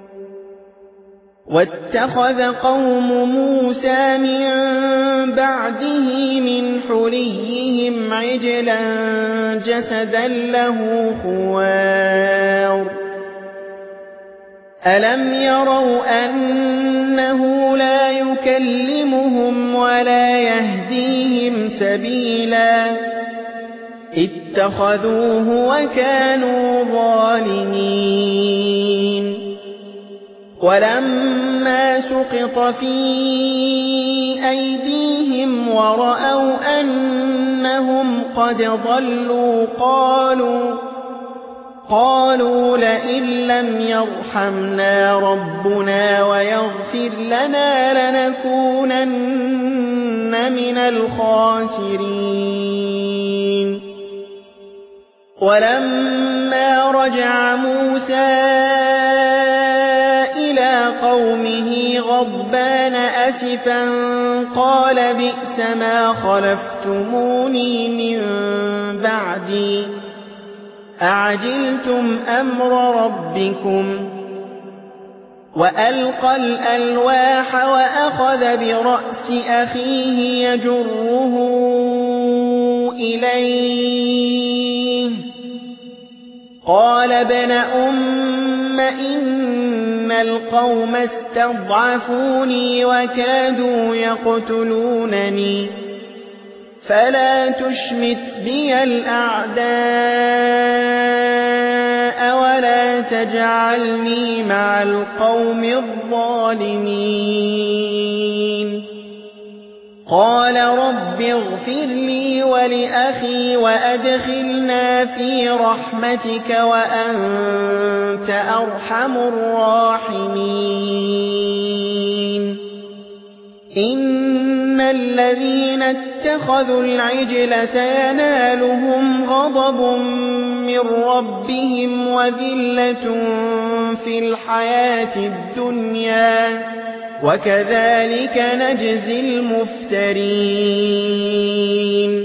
واتخذ قوم موسى من بعده من حليهم عجلا جسدا له خوار ألم يروا أنه لا يكلمهم ولا يهديهم سبيلا اتخذوه وكانوا ظالمين ولما سقط في أيديهم ورأوا أنهم قد ضلوا قالوا قالوا لئن لم يرحمنا ربنا ويغفر لنا لنكونن من الخاسرين ولما رجع موسى إلى قومه غضبان أسفا قال بئس ما خلفتموني من بعدي أعجلتم أمر ربكم وألقى الألواح وأخذ برأس أخيه يجره إليه قال ابن أم إن القوم استضعفوني وكادوا يقتلونني فلا تشمت بي الأعداء ولا تجعلني مع القوم الظالمين قال رب اغفر لي ولأخي وأدخلنا في رحمتك وأنت أرحم الراحمين إن الذين اتخذوا العجل سينالهم غضب من ربهم وذلة في الحياة الدنيا وكذلك نجزي المفترين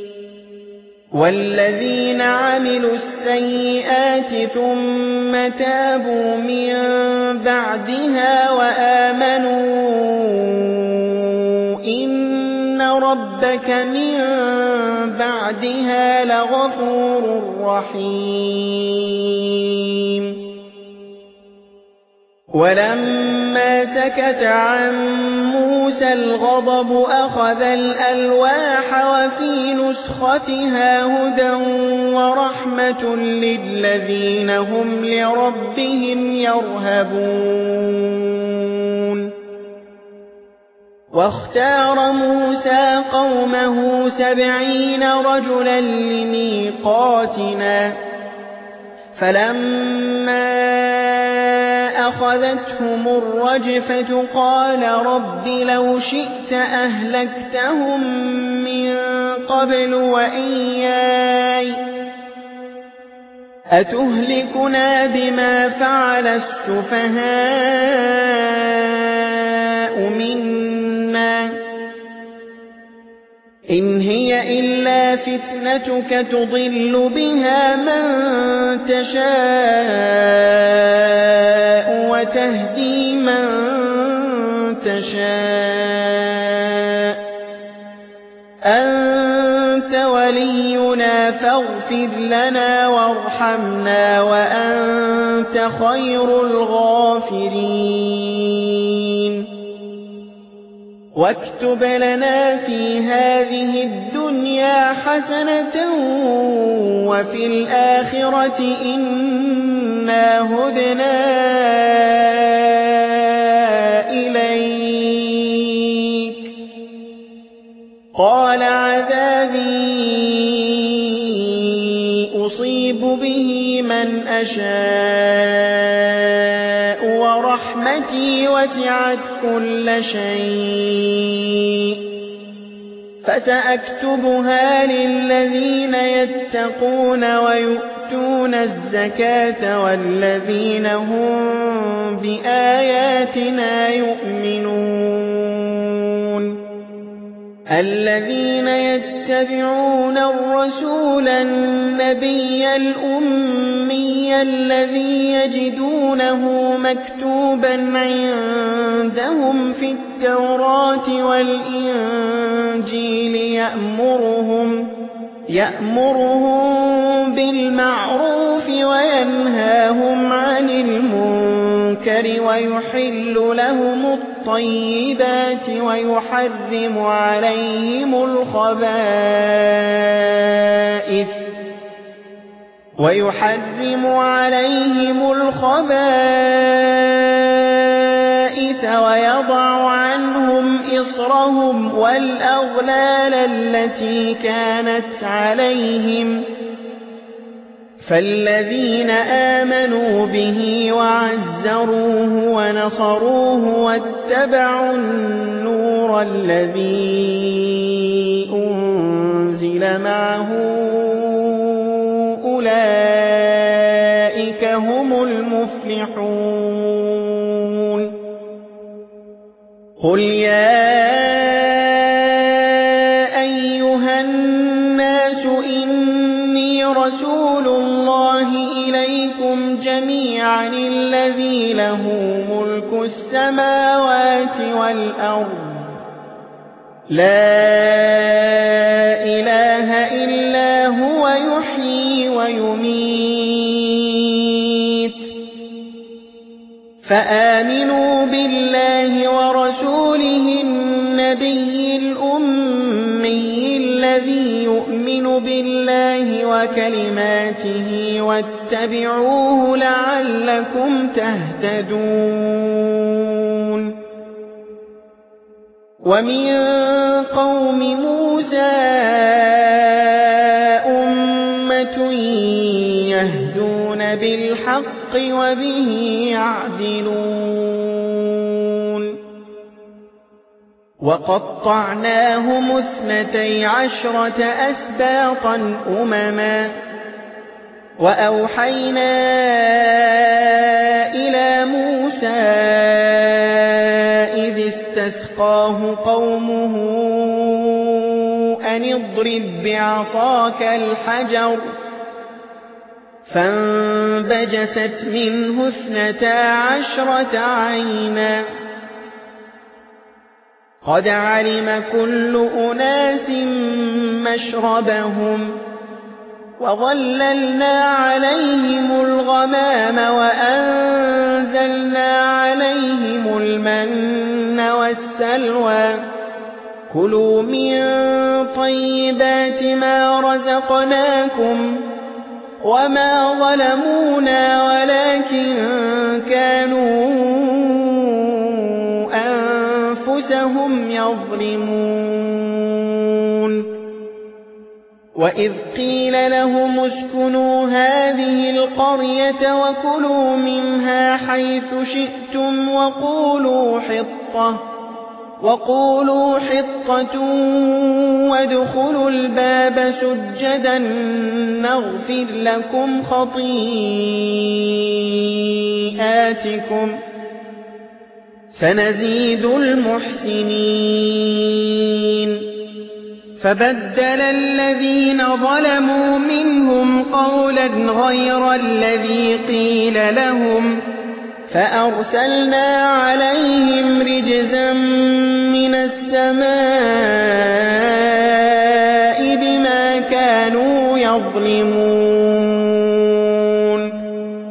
والذين عملوا السيئات ثم تابوا من بعدها وآمنوا إن ربك من بعدها لغفور رحيم ولما سكت عن موسى الغضب أخذ الألواح وفي نسختها هدى ورحمة للذين هم لربهم يرهبون واختار موسى قومه سبعين رجلا لميقاتنا فلما أخذتهم الرجفة قال رب لو شئت أهلكتهم من قبل وإياي أتهلكنا بما فعل السفهاء منا إن هي إلا فتنتك تضل بها من تشاء وتهدي من تشاء أنت ولينا فاغفر لنا وارحمنا وأنت خير الغافرين واكتب لنا في هذه الدنيا حسنة وفي الآخرة إنا هدنا إليك قال عذابي أصيب به من أشاء ورحمتي وسعت كل شيء فسأكتبها للذين يتقون ويؤتون الزكاة والذين هم بآياتنا يؤمنون الذين يتبعون الرسول النبي الأمي الذي يجدونه مكتوبا عندهم في التوراة والإنجيل يأمرهم يأمرهم بالمعروف وينهاهم عن المنكر ويحل لهم الطيبات ويحرم عليهم الخبائث ويحرم عليهم الخبائث ويضع عنهم إصرهم والأغلال التي كانت عليهم فالذين آمنوا به وعزروه ونصروه واتبعوا النور الذي أنزل معه أولئك هم المفلحون قل يا أيها الناس إني رسول الله إليكم جميعا الذي له ملك السماوات والأرض لا إله إلا هو يحيي ويميت فآمنوا بالله ورسوله النبي الأمي الذي يؤمن بالله وكلماته واتبعوه لعلكم تهتدون ومن قوم موسى أمة يهدون بالحق وبه يعدلون وقطعناهم اثنتي عشرة أسباطا أمما وأوحينا إلى موسى إذ استسقاه قومه أن اضرب بعصاك الحجر فانبجست منه اثنتا عشرة عينا قد علم كل أناس مشربهم وظللنا عليهم الغمام وأنزلنا عليهم المن والسلوى كلوا من طيبات ما رزقناكم وما ظلمونا ولكن كانوا أنفسهم يظلمون وإذ قيل لهم اسكنوا هذه القرية وكلوا منها حيث شئتم وقولوا حطة وقولوا حطة وادخلوا الباب سجدا نغفر لكم خطيئاتكم سنزيد المحسنين فبدل الذين ظلموا منهم قولا غير الذي قيل لهم فأرسلنا عليهم رجزا من السماء بما كانوا يظلمون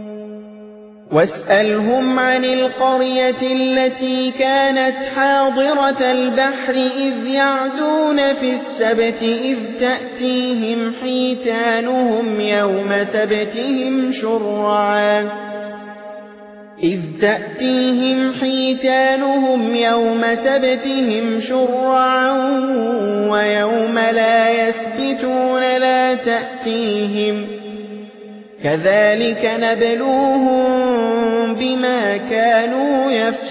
واسألهم عن القرية التي كانت حاضرة البحر إذ يعدون في السبت إذ تأتيهم حيتانهم يوم سبتهم شرعا إذ تأتيهم حيتانهم يوم سبتهم شرعا ويوم لا يسبتون لا تأتيهم كذلك نبلوهم بما كانوا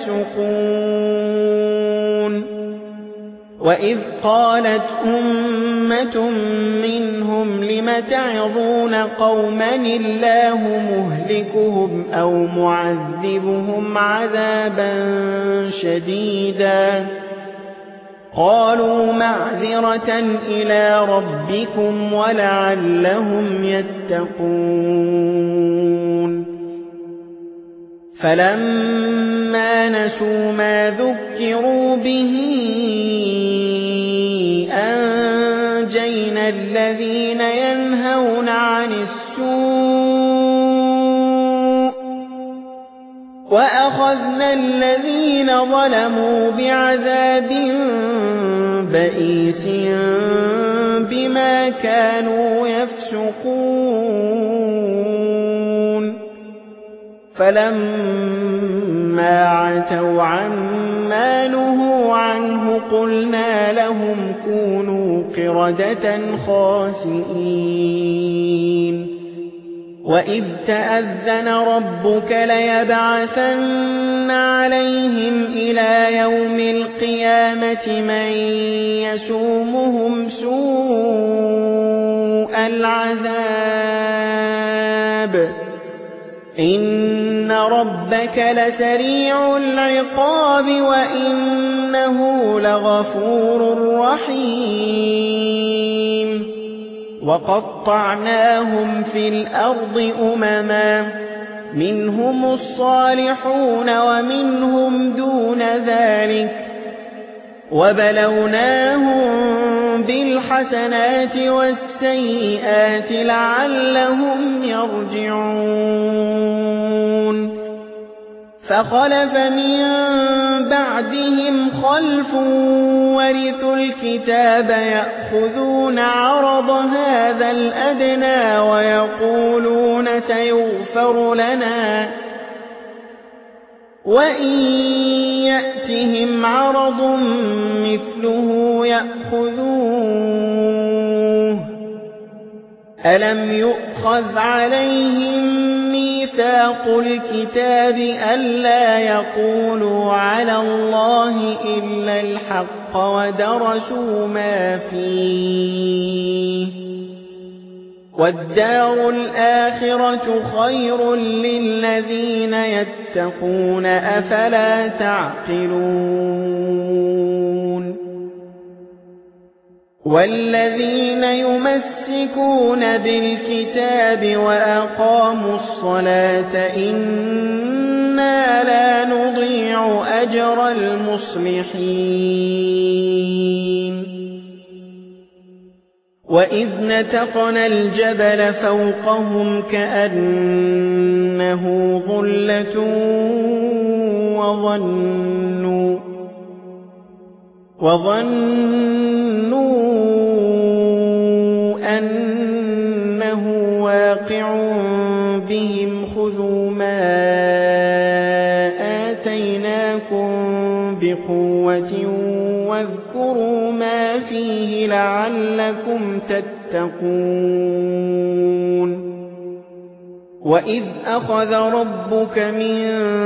يفسقون وإذ قالت أمة منهم لم تعظون قوما الله مهلكهم أو معذبهم عذابا شديدا قالوا معذرة إلى ربكم ولعلهم يتقون فلما نسوا ما ذكروا به أنجينا الذين ينهون عن السوء وأخذنا الذين ظلموا بعذاب بئيس بما كانوا يفسقون فلما عتوا عما نهوا عنه قلنا لهم كونوا قردة خاسئين وإذ تأذن ربك ليبعثن عليهم إلى يوم القيامة من يسومهم سوء العذاب إن ربك لسريع العقاب وإنه لغفور رحيم وقطعناهم في الأرض أمما منهم الصالحون ومنهم دون ذلك وبلوناهم بالحسنات والسيئات لعلهم يرجعون فخلف من بعدهم خلف ورثوا الكتاب يأخذون عرض هذا الأدنى ويقولون سيغفر لنا وَإِن يَأْتِهِمْ عَرَضٌ مِثْلُهُ يَأْخُذُوهُ أَلَمْ يُؤْخَذْ عَلَيْهِم مِّيثَاقُ الْكِتَابِ أَلَّا يَقُولُوا عَلَى اللَّهِ إِلَّا الْحَقَّ وَدَرَسُوا مَا فِيهِ ۗ وَالدَّارُ الْآخِرَةُ خَيْرٌ لِّلَّذِينَ يَتَّقُونَ ۗ أَفَلَا تَعْقِلُونَ وَالَّذِينَ يُمَسِّكُونَ بِالْكِتَابِ وَأَقَامُوا الصَّلَاةَ إِنَّا لَا نُضِيعُ أَجْرَ الْمُصْلِحِينَ وَإِذْ نَتَقْنَا الْجَبَلَ فَوْقَهُمْ كَأَنَّهُ ظُلَّةٌ وَظَنُّوا وَظَنُّوا أَنَّهُ واقع بِهِمْ خُذُوا مَا آتَيْنَاكُمْ بِقُوَّةٍ وَاذْكُرُوا مَا فِيهِ لَعَلَّكُمْ تَتَّقُونَ وَإِذْ أَخَذَ رَبُّكَ مِن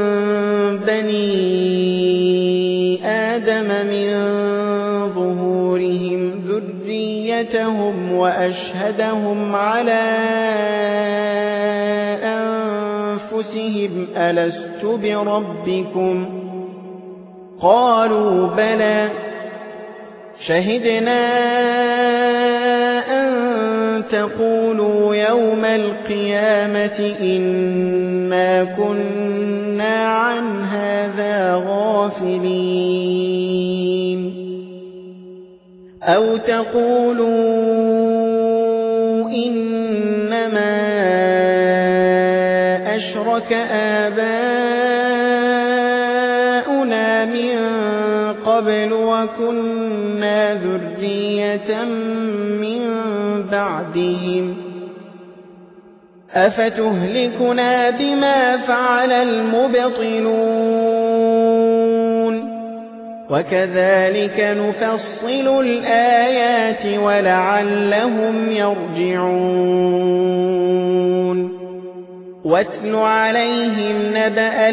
بَنِي آدَمَ مِن ظُهُورِهِمْ ذُرِّيَّتَهُمْ وَأَشْهَدَهُمْ عَلَىٰ أَنفُسِهِمْ أَلَسْتُ بِرَبِّكُمْ ۖ قَالُوا بَلَىٰ شَهِدْنَا أَن تَقُولُوا يَوْمَ الْقِيَامَةِ إِنَّا كُنَّا عَنْ هَٰذَا غَافِلِينَ أَوْ تَقُولُوا إِنَّمَا أَشْرَكَ آبَاؤُنَا مِن قَبْلُ وَكُنَّا ذُرِّيَّةً مِّن بَعْدِهِمْ ۖ أَفَتُهْلِكُنَا بِمَا فَعَلَ الْمُبْطِلُونَ وَكَذَٰلِكَ نُفَصِّلُ الْآيَاتِ وَلَعَلَّهُمْ يَرْجِعُونَ وَاتْلُ عَلَيْهِمْ نَبَأَ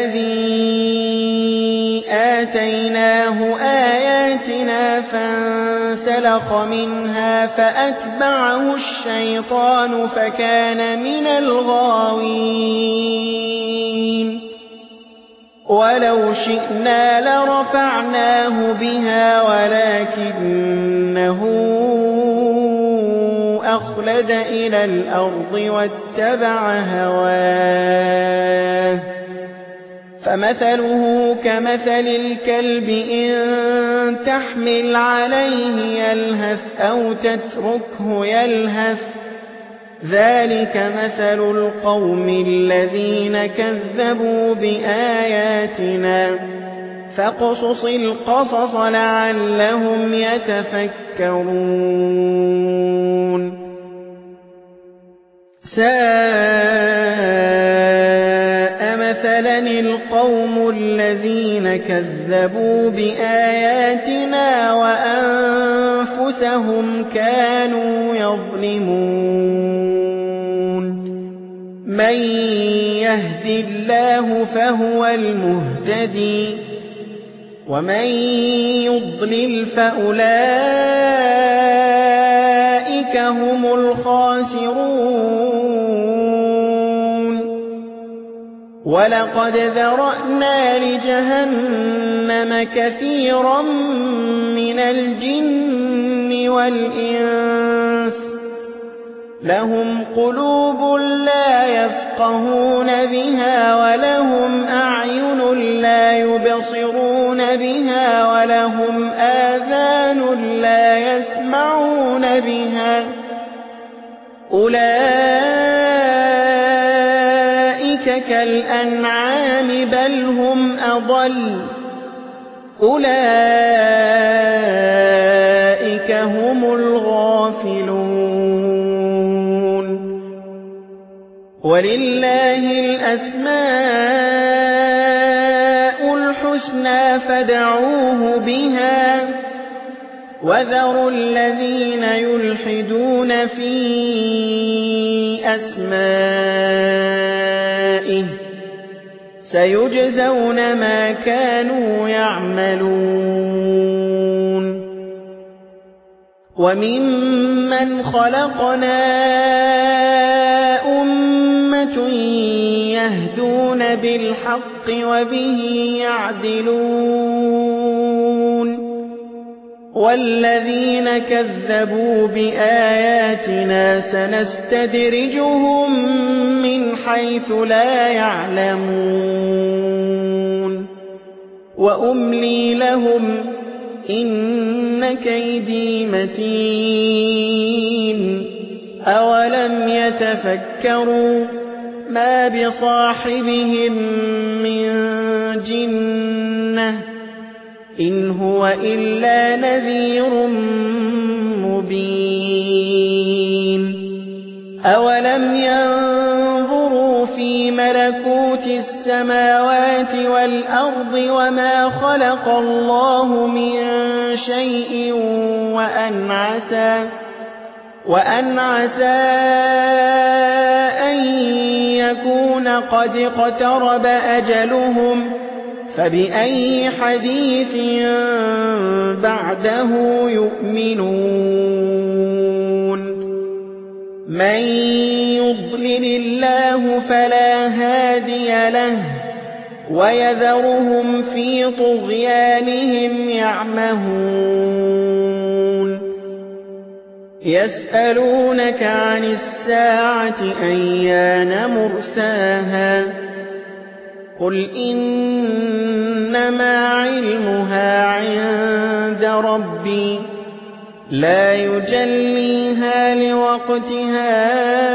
الَّذِي آتَيْنَاهُ آيَاتِنَا فَانسَلَخَ مِنْهَا فَأَتْبَعَهُ الشَّيْطَانُ فَكَانَ مِنَ الْغَاوِينَ وَلَوْ شِئْنَا لَرَفَعْنَاهُ بِهَا وَلَكِنَّهُ أَخْلَدَ إِلَى الْأَرْضِ وَاتَّبَعَ هَوَاهُ فَمَثَلُهُ كَمَثَلِ الْكَلْبِ إِن تَحْمِلْ عَلَيْهِ يَلْهَثْ أَوْ تَتْرُكْهُ يَلْهَث ۚ ذَلِكَ مَثَلُ الْقَوْمِ الَّذِينَ كَذَّبُوا بِآيَاتِنَا ۚ فَاقْصُصِ الْقَصَصَ لَعَلَّهُمْ يَتَفَكَّرُونَ سَاءَ مَثَلًا الْقَوْمُ الَّذِينَ كَذَّبُوا بِآيَاتِنَا وَأَنفُسَهُمْ كَانُوا يَظْلِمُونَ مَن يَهْدِ اللَّهُ فَهُوَ الْمُهْتَدِي وَمَن يُضْلِلْ فَأُولَٰئِكَ هُمُ الْخَاسِرُونَ وَلَقَدْ ذَرَأْنَا لِجَهَنَّمَ كَثِيرًا مِّنَ الْجِنِّ وَالْإِنسِ لَهُمْ قُلُوبٌ لَّا يَفْقَهُونَ بِهَا وَلَهُمْ أَعْيُنٌ لَّا يُبْصِرُونَ بِهَا وَلَهُمْ آذَانٌ لَّا يَسْمَعُونَ بِهَا ۚ أُولَٰئِكَ كَالْأَنْعَامِ بَلْ هُمْ أَضَلُّ ۚ أُولَٰئِكَ هُمُ الْغَافِلُونَ وَلِلَّهِ الْأَسْمَاءُ الْحُسْنَىٰ فَادْعُوهُ بِهَا وَذَرُوا الَّذِينَ يُلْحِدُونَ فِي أَسْمَائِهِ سَيُجْزَوْنَ مَا كَانُوا يَعْمَلُونَ وَمِمَّنْ خَلَقْنَا أُمَّةٌ يَهْدُونَ بِالْحَقِّ وَبِهِ يَعْدِلُونَ وَالَّذِينَ كَذَّبُوا بِآيَاتِنَا سَنَسْتَدْرِجُهُم مِّنْ حَيْثُ لَا يَعْلَمُونَ وَأُمْلِي لَهُمْ إِنَّ كَيْدِي مَتِينٌ أَوَلَمْ يَتَفَكَّرُوا مَا بِصَاحِبِهِم مِّن جِنَّةٍ إِنْ هُوَ إِلَّا نَذِيرٌ مُّبِينٌ أَوَلَمْ يَنظُرُوا فِي مَلَكُوتِ السَّمَاوَاتِ وَالْأَرْضِ وَمَا خَلَقَ اللَّهُ مِن شَيْءٍ وَأَنْ عَسَىٰ وَأَنْ عَسَىٰ أَن يَكُونَ قَدِ اقْتَرَبَ أَجَلُهُمْ فَبِأَيِّ حَدِيثٍ بَعْدَهُ يُؤْمِنُونَ مَن يُضْلِلِ اللَّهُ فَلَا هَادِيَ لَهُ وَيَذَرُهُمْ فِي طُغْيَانِهِمْ يَعْمَهُونَ يَسْأَلُونَكَ عَنِ السَّاعَةِ أَيَّانَ مُرْسَاهَا قُلْ إِنَّمَا عِلْمُهَا عِندَ رَبِّي لَا يُجَلِّيهَا لِوَقْتِهَا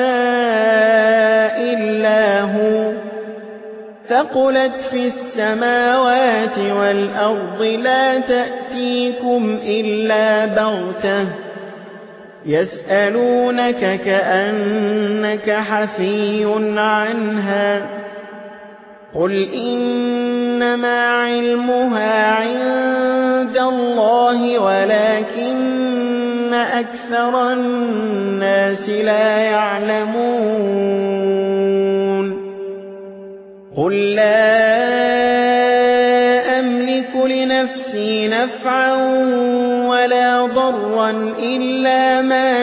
إِلَّا هُوَ ثَقُلَتْ فِي السَّمَاوَاتِ وَالْأَرْضِ لَا تَأْتِيكُمْ إِلَّا بَغْتَةً يَسْأَلُونَكَ كَأَنَّكَ حَفِيٌّ عَنْهَا قُلْ إِنَّمَا عِلْمُهَا عِندَ اللَّهِ وَلَٰكِنَّ أَكْثَرَ النَّاسِ لَا يَعْلَمُونَ قُل لَّا أَمْلِكُ لِنَفْسِي نَفْعًا وَلَا ضَرًّا إِلَّا مَا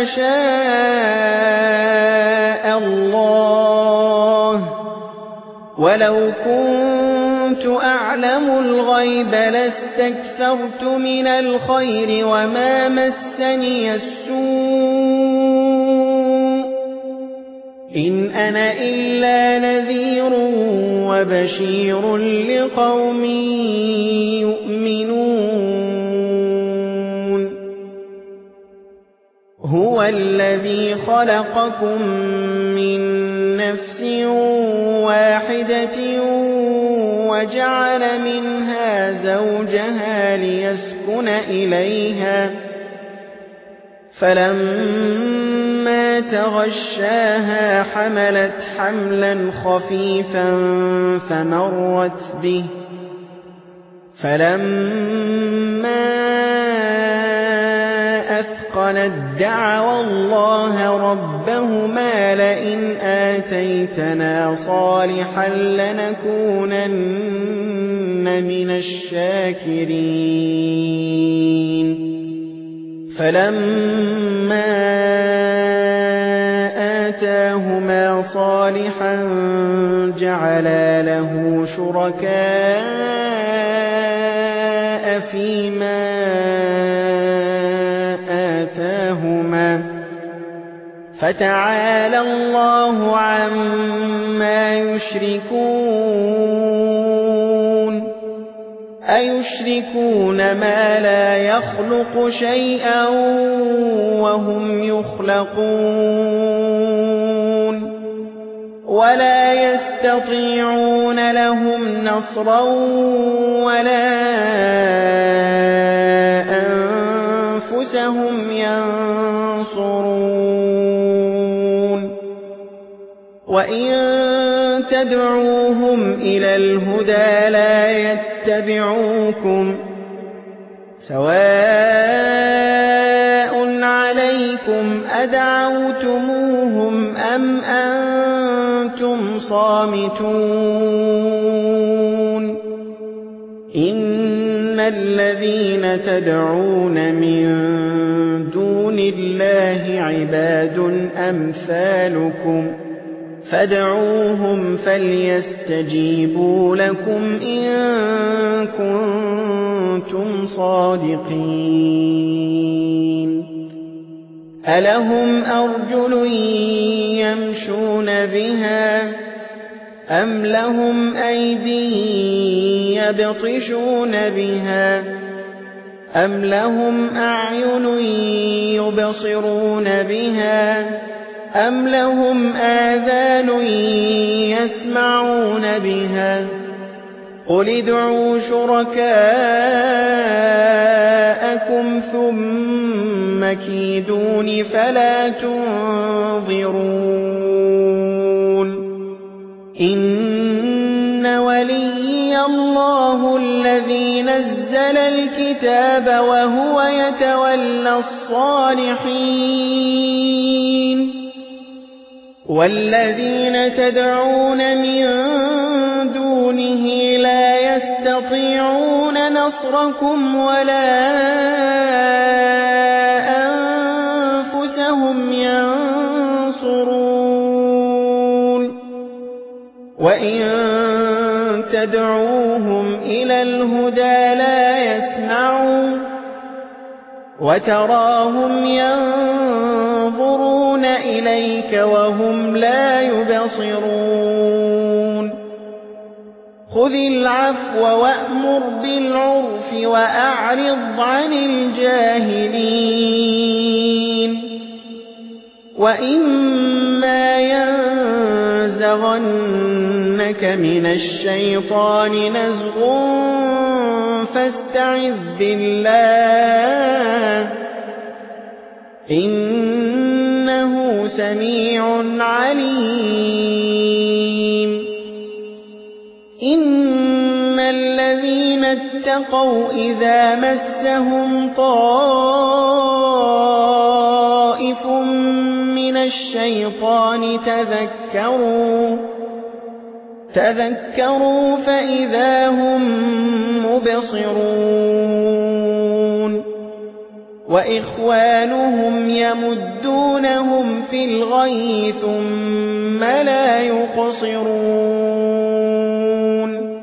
شَاءَ اللَّهُ وَلَوْ كُنتُ أَعْلَمُ الْغَيْبَ لَاسْتَكْثَرْتُ مِنَ الْخَيْرِ وَمَا مَسَّنِيَ السُّوءُ إِنْ أَنَا إِلَّا نَذِيرٌ وَبَشِيرٌ لِقَوْمٍ يُؤْمِنُونَ هُوَ الَّذِي خَلَقَكُم مِّن نَّفْسٍ وَاحِدَةٍ وَجَعَلَ مِنْهَا زَوْجَهَا لِيَسْكُنَ إِلَيْهَا فَلَمَّا تَغَشَّاهَا حَمَلَتْ حَمْلًا خَفِيفًا فَمَرَّتْ بِهِ فَلَمَّا أَثْقَلَتْ دَعَوَا اللَّهَ رَبَّهُمَا لَئِنْ آتَيْتَنَا صَالِحًا لَّنَكُونَنَّ مِنَ الشَّاكِرِينَ فَلَمَّا آتَاهُمَا صَالِحًا جَعَلَا لَهُ شُرَكَاءَ فِيمَا آتَاهُمَا فَتَعَالَى اللَّهُ عَمَّا يُشْرِكُونَ أَيُشْرِكُونَ مَا لَا يَخْلُقُ شَيْئًا وَهُمْ يُخْلَقُونَ وَلَا يَسْتَطِيعُونَ لَهُمْ نَصْرًا وَلَا أَنفُسَهُمْ يَنصُرُونَ وَإِن تَدْعُوهُمْ إِلَى الْهُدَىٰ لَا يَتَّبِعُونَ يتبعوكم سواء عليكم أدعوتموهم أم أنتم صامتون إن الذين تدعون من دون الله عباد أمثالكم فادعوهم فليستجيبوا لكم إن كنتم صادقين ألهم أرجل يمشون بها أم لهم أيدي يبطشون بها أم لهم أعين يبصرون بها أم لهم آذان يسمعون بها قل ادعوا شركاءكم ثم كيدون فلا تنظرون إن وليي الله الذي نزل الكتاب وهو يتولى الصالحين والذين تدعون من دونه لا يستطيعون نصركم ولا أنفسهم ينصرون وإن تدعوهم إلى الهدى لا يسمعون وتراهم ينظرون إليك وهم لا يبصرون خذ العفو وأمر بالعرف وأعرض عن الجاهلين وإما ينزغنك من الشيطان نزغ فاستعذ بالله إنه سميع عليم إن الذين اتقوا إذا مسهم طائف من الشيطان تذكروا تذكروا فإذا هم مبصرون وإخوانهم يمدونهم في الغي ثم لا يقصرون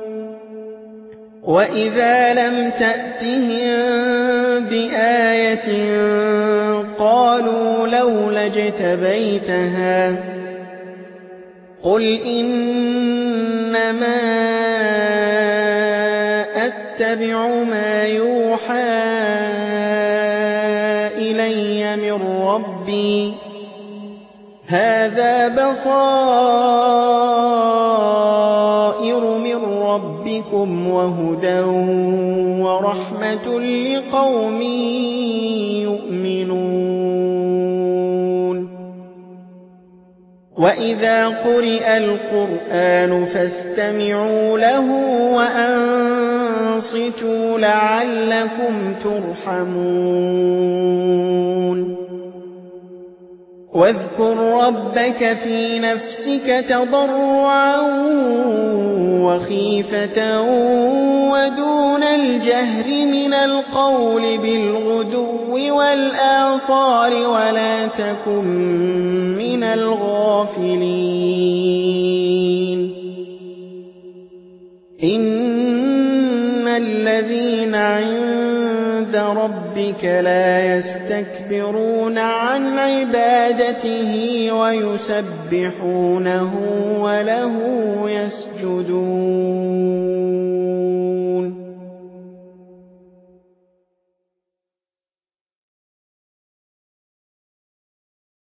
وإذا لم تأتهم بآية قالوا لولا اجتبيتها قل إنما أتبع ما يوحى إلي من ربي هذا بصائر من ربكم وهدى ورحمة لقوم يؤمنون وإذا قرئ القرآن فاستمعوا له وأنصتوا لعلكم ترحمون واذكر ربك في نفسك تضرعا وخيفة ودون الجهر من القول بالغدو والآصال ولا تكن من الغافلين إن الذين عند ربك لا يستكبرون عن عبادته ويسبحونه وله يسجدون